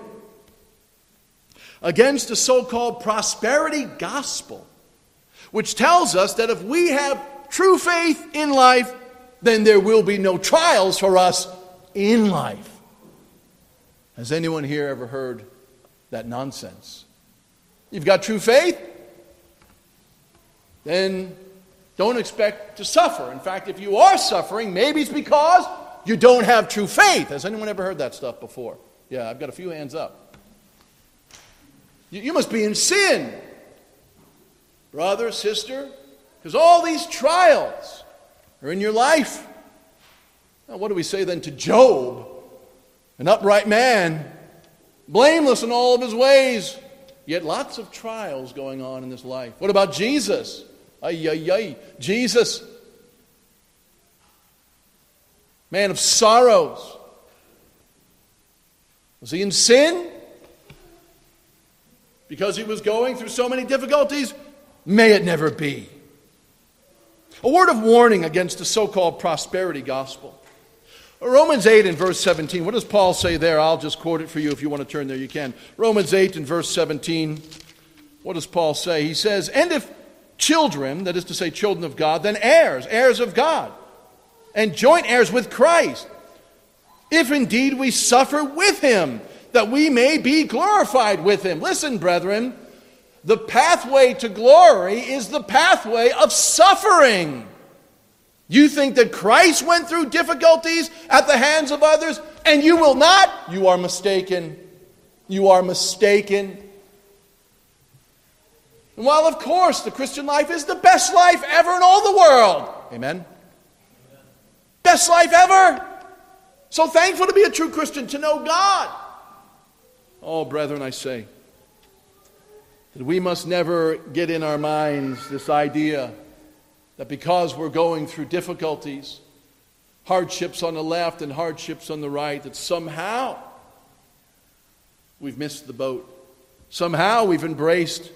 against the so-called prosperity gospel, which tells us that if we have true faith in life, then there will be no trials for us in life. Has anyone here ever heard that nonsense? You've got true faith? Then don't expect to suffer. In fact, if you are suffering, maybe it's because you don't have true faith. Has anyone ever heard that stuff before? Yeah, I've got a few hands up. You, you must be in sin, brother, sister, because all these trials are in your life. Now, what do we say then to Job, an upright man, blameless in all of his ways, yet lots of trials going on in his life? What about Jesus? Ay, ay, ay. Jesus, man of sorrows, Was he in sin because he was going through so many difficulties? May it never be. A word of warning against the so-called prosperity gospel. Romans eight and verse seventeen. What does Paul say there? I'll just quote it for you. If you want to turn there, you can. Romans eight and verse seventeen. What does Paul say? He says, and if children, that is to say children of God, then heirs, heirs of God, and joint heirs with Christ, if indeed we suffer with him, that we may be glorified with him. Listen, brethren, the pathway to glory is the pathway of suffering. You think that Christ went through difficulties at the hands of others, and you will not? You are mistaken. You are mistaken. And while, of course, the Christian life is the best life ever in all the world. Amen? Best life ever. So thankful to be a true Christian, to know God. Oh, brethren, I say, that we must never get in our minds this idea that because we're going through difficulties, hardships on the left and hardships on the right, that somehow we've missed the boat. Somehow we've embraced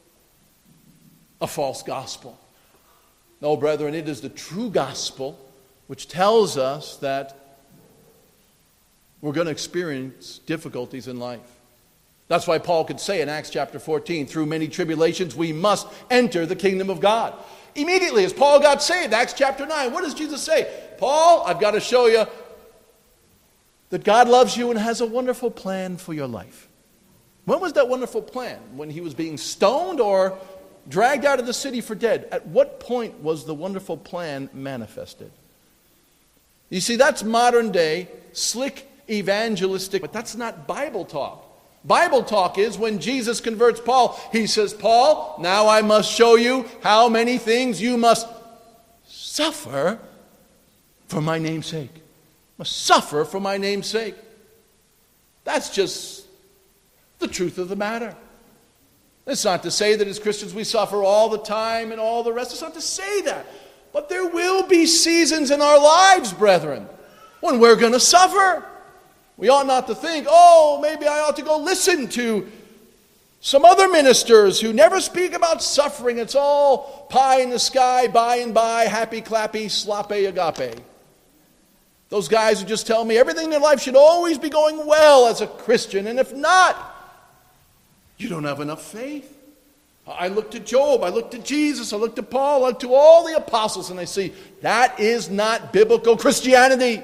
a false gospel. No, brethren, it is the true gospel which tells us that we're going to experience difficulties in life. That's why Paul could say in Acts chapter fourteen, through many tribulations we must enter the kingdom of God. Immediately as Paul got saved, Acts chapter nine, what does Jesus say? Paul, I've got to show you that God loves you and has a wonderful plan for your life. When was that wonderful plan? When he was being stoned or dragged out of the city for dead? At what point was the wonderful plan manifested? You see, that's modern day, slick evangelistic, but that's not Bible talk. Bible talk is when Jesus converts Paul, he says, Paul, now I must show you how many things you must suffer for my name's sake. Must suffer for my name's sake. That's just the truth of the matter. It's not to say that as Christians we suffer all the time and all the rest. It's not to say that. But there will be seasons in our lives, brethren, when we're going to suffer. We ought not to think, oh, maybe I ought to go listen to some other ministers who never speak about suffering. It's all pie in the sky, by and by, happy, clappy, sloppy, agape. Those guys who just tell me everything in their life should always be going well as a Christian. And if not, you don't have enough faith. I look to Job, I look to Jesus, I look to Paul, I look to all the apostles, and I see that is not biblical Christianity.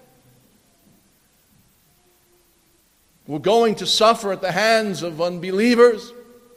We're going to suffer at the hands of unbelievers.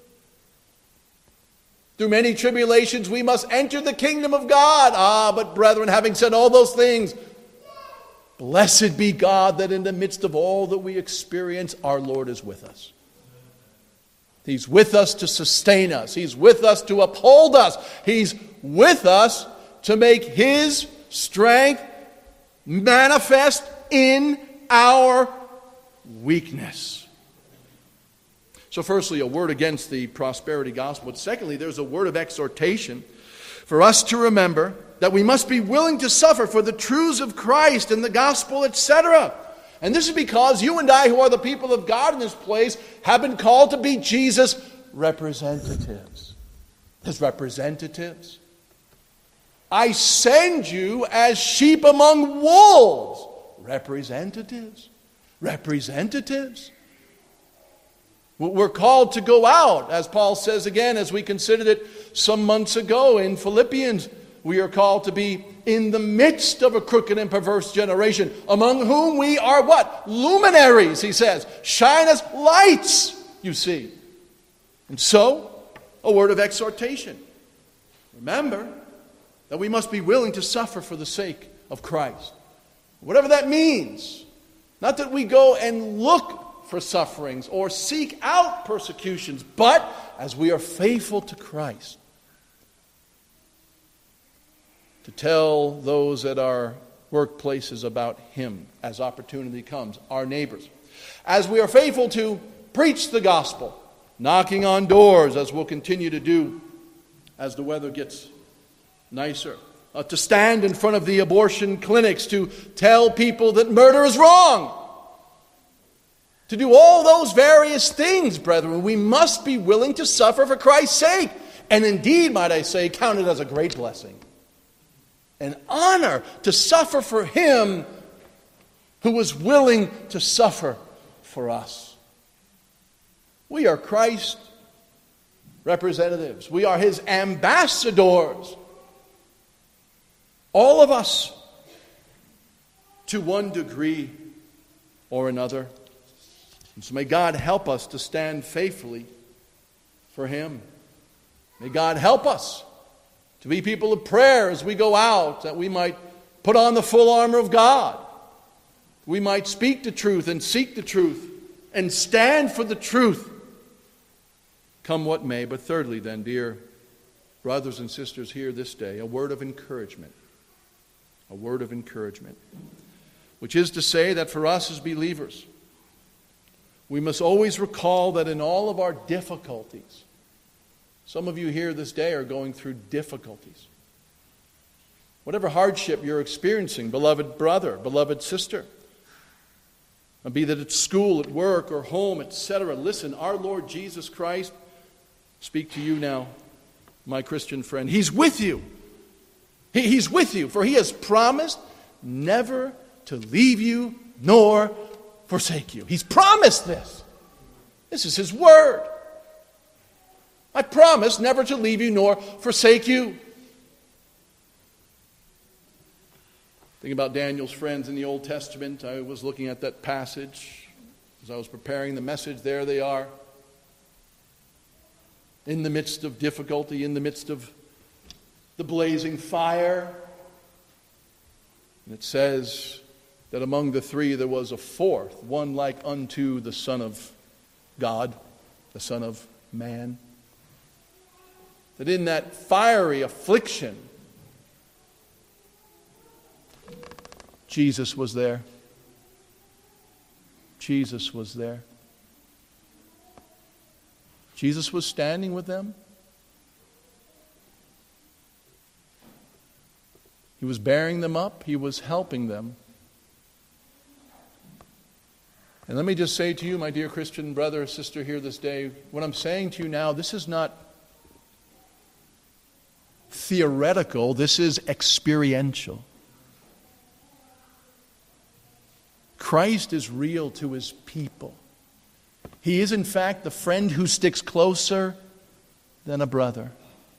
Through many tribulations we must enter the kingdom of God. Ah, but brethren, having said all those things, blessed be God that in the midst of all that we experience, our Lord is with us. He's with us to sustain us. He's with us to uphold us. He's with us to make His strength manifest in our weakness. So firstly, a word against the prosperity gospel. But secondly, there's a word of exhortation for us to remember that we must be willing to suffer for the truths of Christ and the gospel, et cetera. And this is because you and I, who are the people of God in this place, have been called to be Jesus' representatives. His representatives. I send you as sheep among wolves. Representatives. Representatives. We're called to go out, as Paul says again, as we considered it some months ago in Philippians. We are called to be in the midst of a crooked and perverse generation, among whom we are what? Luminaries, he says. Shine as lights, you see. And so, a word of exhortation. Remember that we must be willing to suffer for the sake of Christ. Whatever that means. Not that we go and look for sufferings or seek out persecutions, but as we are faithful to Christ, to tell those at our workplaces about Him as opportunity comes, our neighbors. As we are faithful to preach the gospel, knocking on doors, as we'll continue to do as the weather gets nicer. Uh, to stand in front of the abortion clinics to tell people that murder is wrong. To do all those various things, brethren, we must be willing to suffer for Christ's sake. And indeed, might I say, count it as a great blessing. An honor to suffer for Him who was willing to suffer for us. We are Christ's representatives. We are His ambassadors. All of us, to one degree or another. And so may God help us to stand faithfully for Him. May God help us to be people of prayer as we go out, that we might put on the full armor of God. We might speak the truth and seek the truth and stand for the truth, come what may. But thirdly then, dear brothers and sisters here this day, a word of encouragement. A word of encouragement. Which is to say that for us as believers, we must always recall that in all of our difficulties, some of you here this day are going through difficulties. Whatever hardship you're experiencing, beloved brother, beloved sister, be that at school, at work, or home, et cetera. Listen, our Lord Jesus Christ, speak to you now, my Christian friend. He's with you. He, he's with you, for He has promised never to leave you nor forsake you. He's promised this. This is His word. I promise never to leave you nor forsake you. Think about Daniel's friends in the Old Testament. I was looking at that passage as I was preparing the message. There they are. In the midst of difficulty, in the midst of the blazing fire. And it says that among the three there was a fourth, one like unto the Son of God, the Son of Man. That in that fiery affliction, Jesus was there. Jesus was there. Jesus was standing with them. He was bearing them up. He was helping them. And let me just say to you, my dear Christian brother or sister here this day, what I'm saying to you now, this is not theoretical. This is experiential. Christ is real to His people. He is, in fact, the friend who sticks closer than a brother.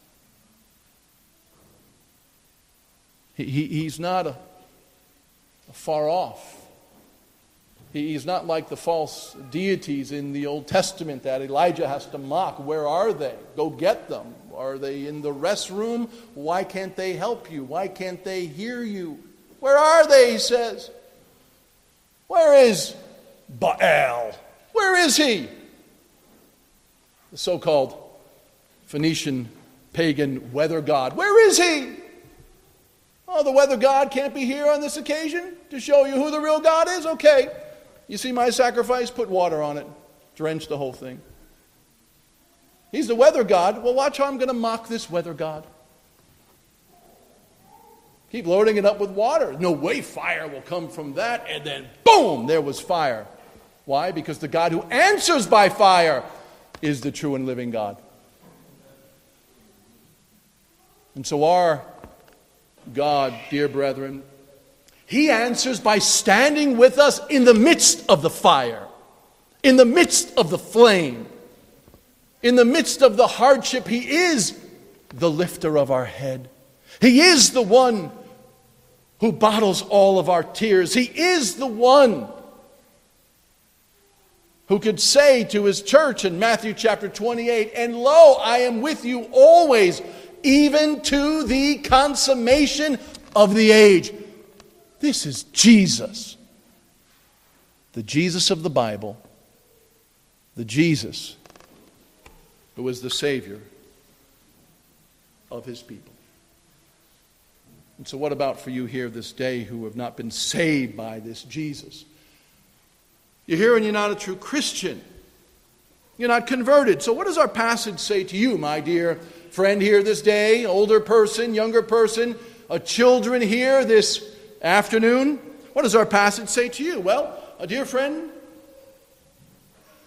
He, he, he's not a, a far off. He, he's not like the false deities in the Old Testament that Elijah has to mock. Where are they? Go get them. Are they in the restroom? Why can't they help you? Why can't they hear you? Where are they, he says. Where is Baal? Where is he? The so-called Phoenician pagan weather god. Where is he? Oh, the weather god can't be here on this occasion to show you who the real God is? Okay. You see my sacrifice? Put water on it. Drench the whole thing. He's the weather god. Well, watch how I'm going to mock this weather god. Keep loading it up with water. No way fire will come from that. And then, boom, there was fire. Why? Because the God who answers by fire is the true and living God. And so our God, dear brethren, He answers by standing with us in the midst of the fire, in the midst of the flame, in the midst of the hardship. He is the lifter of our head. He is the one who bottles all of our tears. He is the one who could say to His church in Matthew chapter twenty-eight, and lo, I am with you always, even to the consummation of the age. This is Jesus. The Jesus of the Bible. The Jesus who is the Savior of His people. And so what about for you here this day who have not been saved by this Jesus? You're here and you're not a true Christian. You're not converted. So what does our passage say to you, my dear friend here this day, older person, younger person, a children here this afternoon? What does our passage say to you? Well, a dear friend,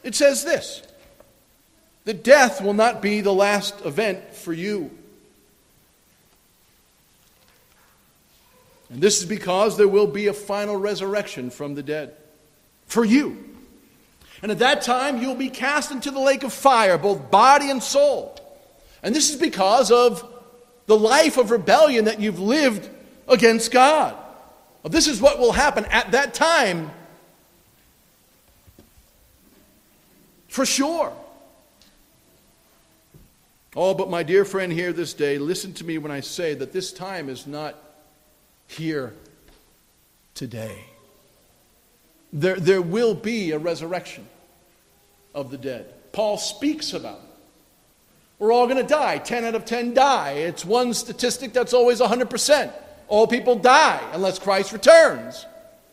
It says this, that death will not be the last event for you. And this is because there will be a final resurrection from the dead for you. And at that time you'll be cast into the lake of fire, both body and soul. And this is because of the life of rebellion that you've lived against God. Well, this is what will happen at that time for sure. Oh, but my dear friend here this day, listen to me when I say that this time is not here today. There, there will be a resurrection of the dead. Paul speaks about it. We're all going to die. Ten out of ten die. It's one statistic that's always one hundred percent. All people die unless Christ returns.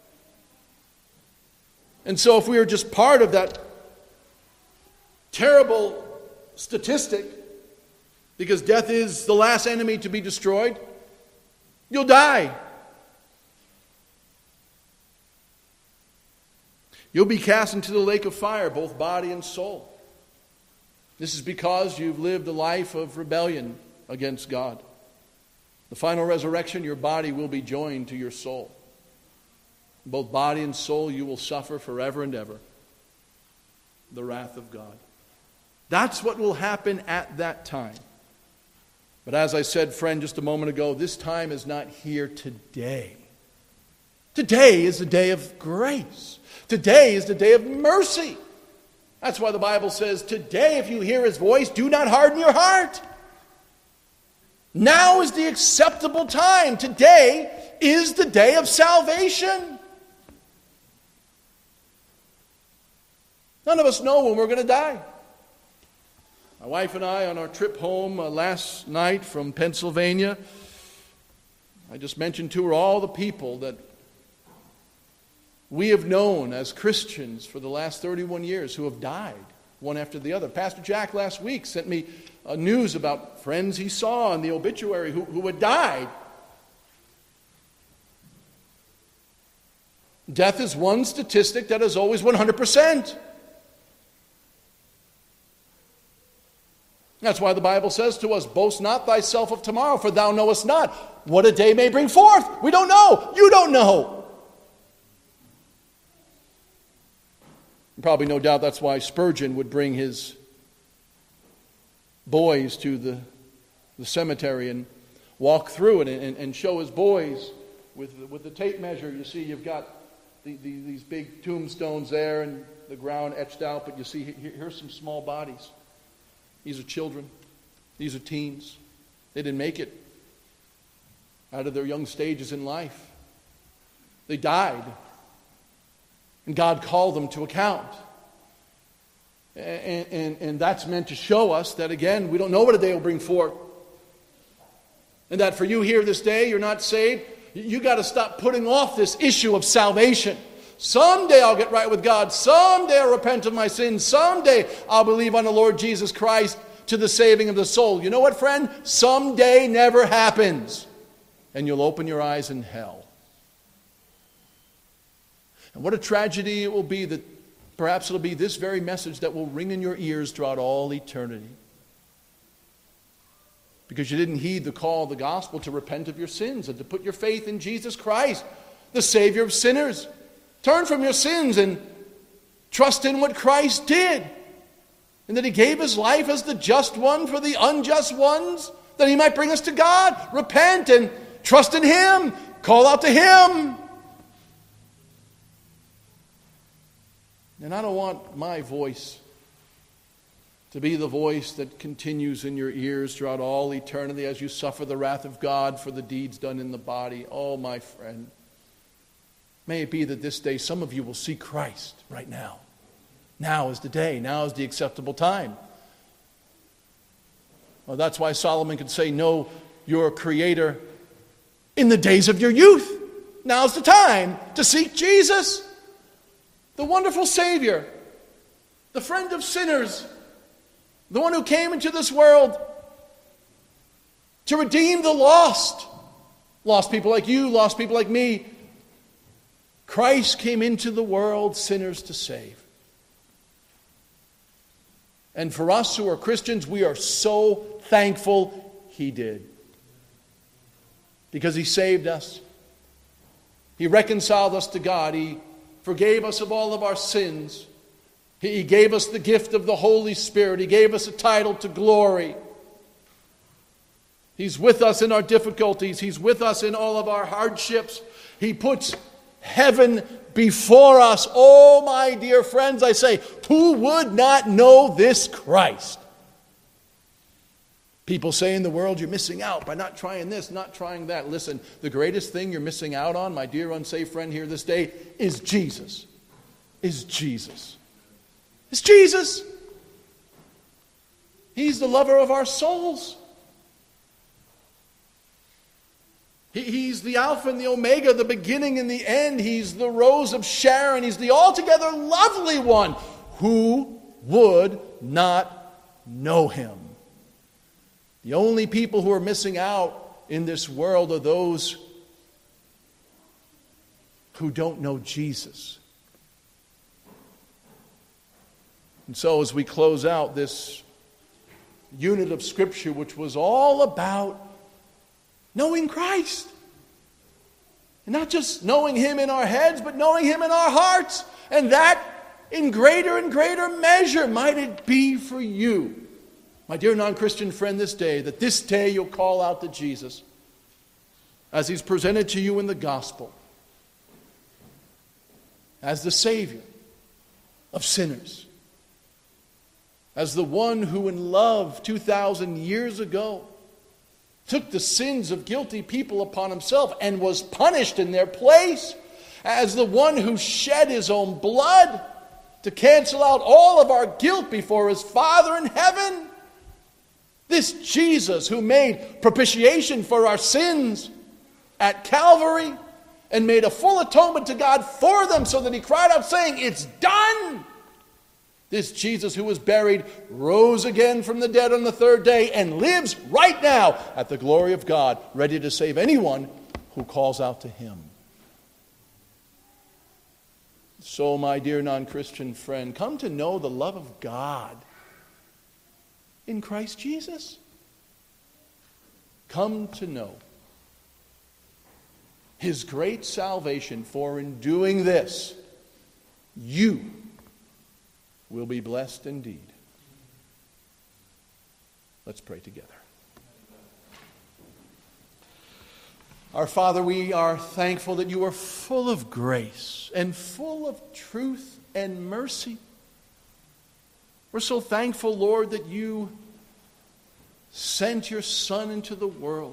And so if we are just part of that terrible statistic, because death is the last enemy to be destroyed, you'll die. You'll be cast into the lake of fire, both body and soul. This is because you've lived a life of rebellion against God. The final resurrection, your body will be joined to your soul. Both body and soul, you will suffer forever and ever the wrath of God. That's what will happen at that time. But as I said, friend, just a moment ago, this time is not here today. Today is the day of grace. Today is the day of mercy. That's why the Bible says, today if you hear His voice, do not harden your heart. Now is the acceptable time. Today is the day of salvation. None of us know when we're going to die. My wife and I, on our trip home uh, last night from Pennsylvania, I just mentioned to her all the people that we have known as Christians for the last thirty-one years who have died, one after the other. Pastor Jack last week sent me uh, news about friends he saw in the obituary who, who had died. Death is one statistic that is always one hundred percent. That's why the Bible says to us, boast not thyself of tomorrow, for thou knowest not what a day may bring forth. We don't know. You don't know. Probably no doubt that's why Spurgeon would bring his boys to the, the cemetery and walk through it and, and show his boys with, with the tape measure. You see, you've got the, the, these big tombstones there and the ground etched out, but you see, here, here's some small bodies. These are children. These are teens. They didn't make it out of their young stages in life. They died. And God called them to account. And, and, and that's meant to show us that, again, we don't know what a day will bring forth. And that for you here this day, you're not saved. You got to stop putting off this issue of salvation. Someday I'll get right with God. Someday I'll repent of my sins. Someday I'll believe on the Lord Jesus Christ to the saving of the soul. You know what, friend? Someday never happens. And you'll open your eyes in hell. And what a tragedy it will be that perhaps it'll be this very message that will ring in your ears throughout all eternity. Because you didn't heed the call of the gospel to repent of your sins and to put your faith in Jesus Christ, the Savior of sinners. Turn from your sins and trust in what Christ did. And that He gave His life as the just one for the unjust ones, that He might bring us to God. Repent and trust in Him. Call out to Him. And I don't want my voice to be the voice that continues in your ears throughout all eternity as you suffer the wrath of God for the deeds done in the body. Oh, my friend. May it be that this day some of you will see Christ right now. Now is the day. Now is the acceptable time. Well, that's why Solomon could say, know your Creator in the days of your youth. Now's the time to seek Jesus, the wonderful Savior, the friend of sinners, the one who came into this world to redeem the lost. Lost people like you, lost people like me. Christ came into the world, sinners to save. And for us who are Christians, we are so thankful He did. Because He saved us. He reconciled us to God. He forgave us of all of our sins. He gave us the gift of the Holy Spirit. He gave us a title to glory. He's with us in our difficulties. He's with us in all of our hardships. He puts heaven before us. Oh, my dear friends, I say, who would not know this Christ? People say in the world, you're missing out by not trying this, not trying that. Listen, the greatest thing you're missing out on, my dear unsaved friend here this day, is Jesus. Is Jesus. It's Jesus. He's the lover of our souls. He, he's the Alpha and the Omega, the beginning and the end. He's the Rose of Sharon. He's the altogether lovely one. Who would not know Him? The only people who are missing out in this world are those who don't know Jesus. And so as we close out this unit of Scripture, which was all about knowing Christ, and not just knowing Him in our heads, but knowing Him in our hearts, and that in greater and greater measure might it be for you, my dear non-Christian friend, this day, that this day you'll call out to Jesus as He's presented to you in the gospel as the Savior of sinners, as the one who in love two thousand years ago took the sins of guilty people upon Himself and was punished in their place, as the one who shed His own blood to cancel out all of our guilt before His Father in heaven. This Jesus who made propitiation for our sins at Calvary and made a full atonement to God for them so that He cried out saying, "It's done." This Jesus who was buried, rose again from the dead on the third day, and lives right now at the glory of God, ready to save anyone who calls out to Him. So, my dear non-Christian friend, come to know the love of God in Christ Jesus. Come to know His great salvation, for in doing this, you will be blessed indeed. Let's pray together. Our Father, we are thankful that You are full of grace and full of truth and mercy. We're so thankful, Lord, that You sent Your Son into the world.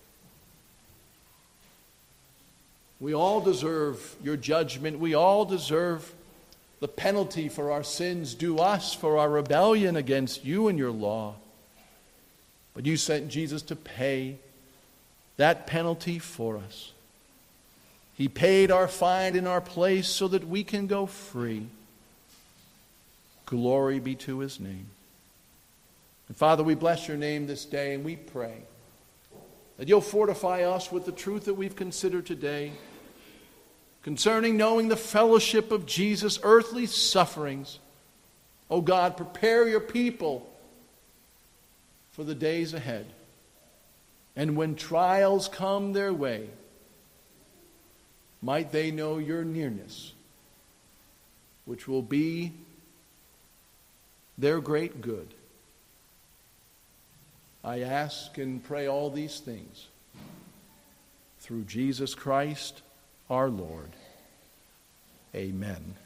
We all deserve Your judgment. We all deserve the penalty for our sins due us for our rebellion against You and Your law. But You sent Jesus to pay that penalty for us. He paid our fine in our place so that we can go free. Glory be to His name. And Father, we bless Your name this day, and we pray that You'll fortify us with the truth that we've considered today concerning knowing the fellowship of Jesus' earthly sufferings. Oh God, prepare Your people for the days ahead. And when trials come their way, might they know Your nearness, which will be their great good. I ask and pray all these things through Jesus Christ, our Lord. Amen.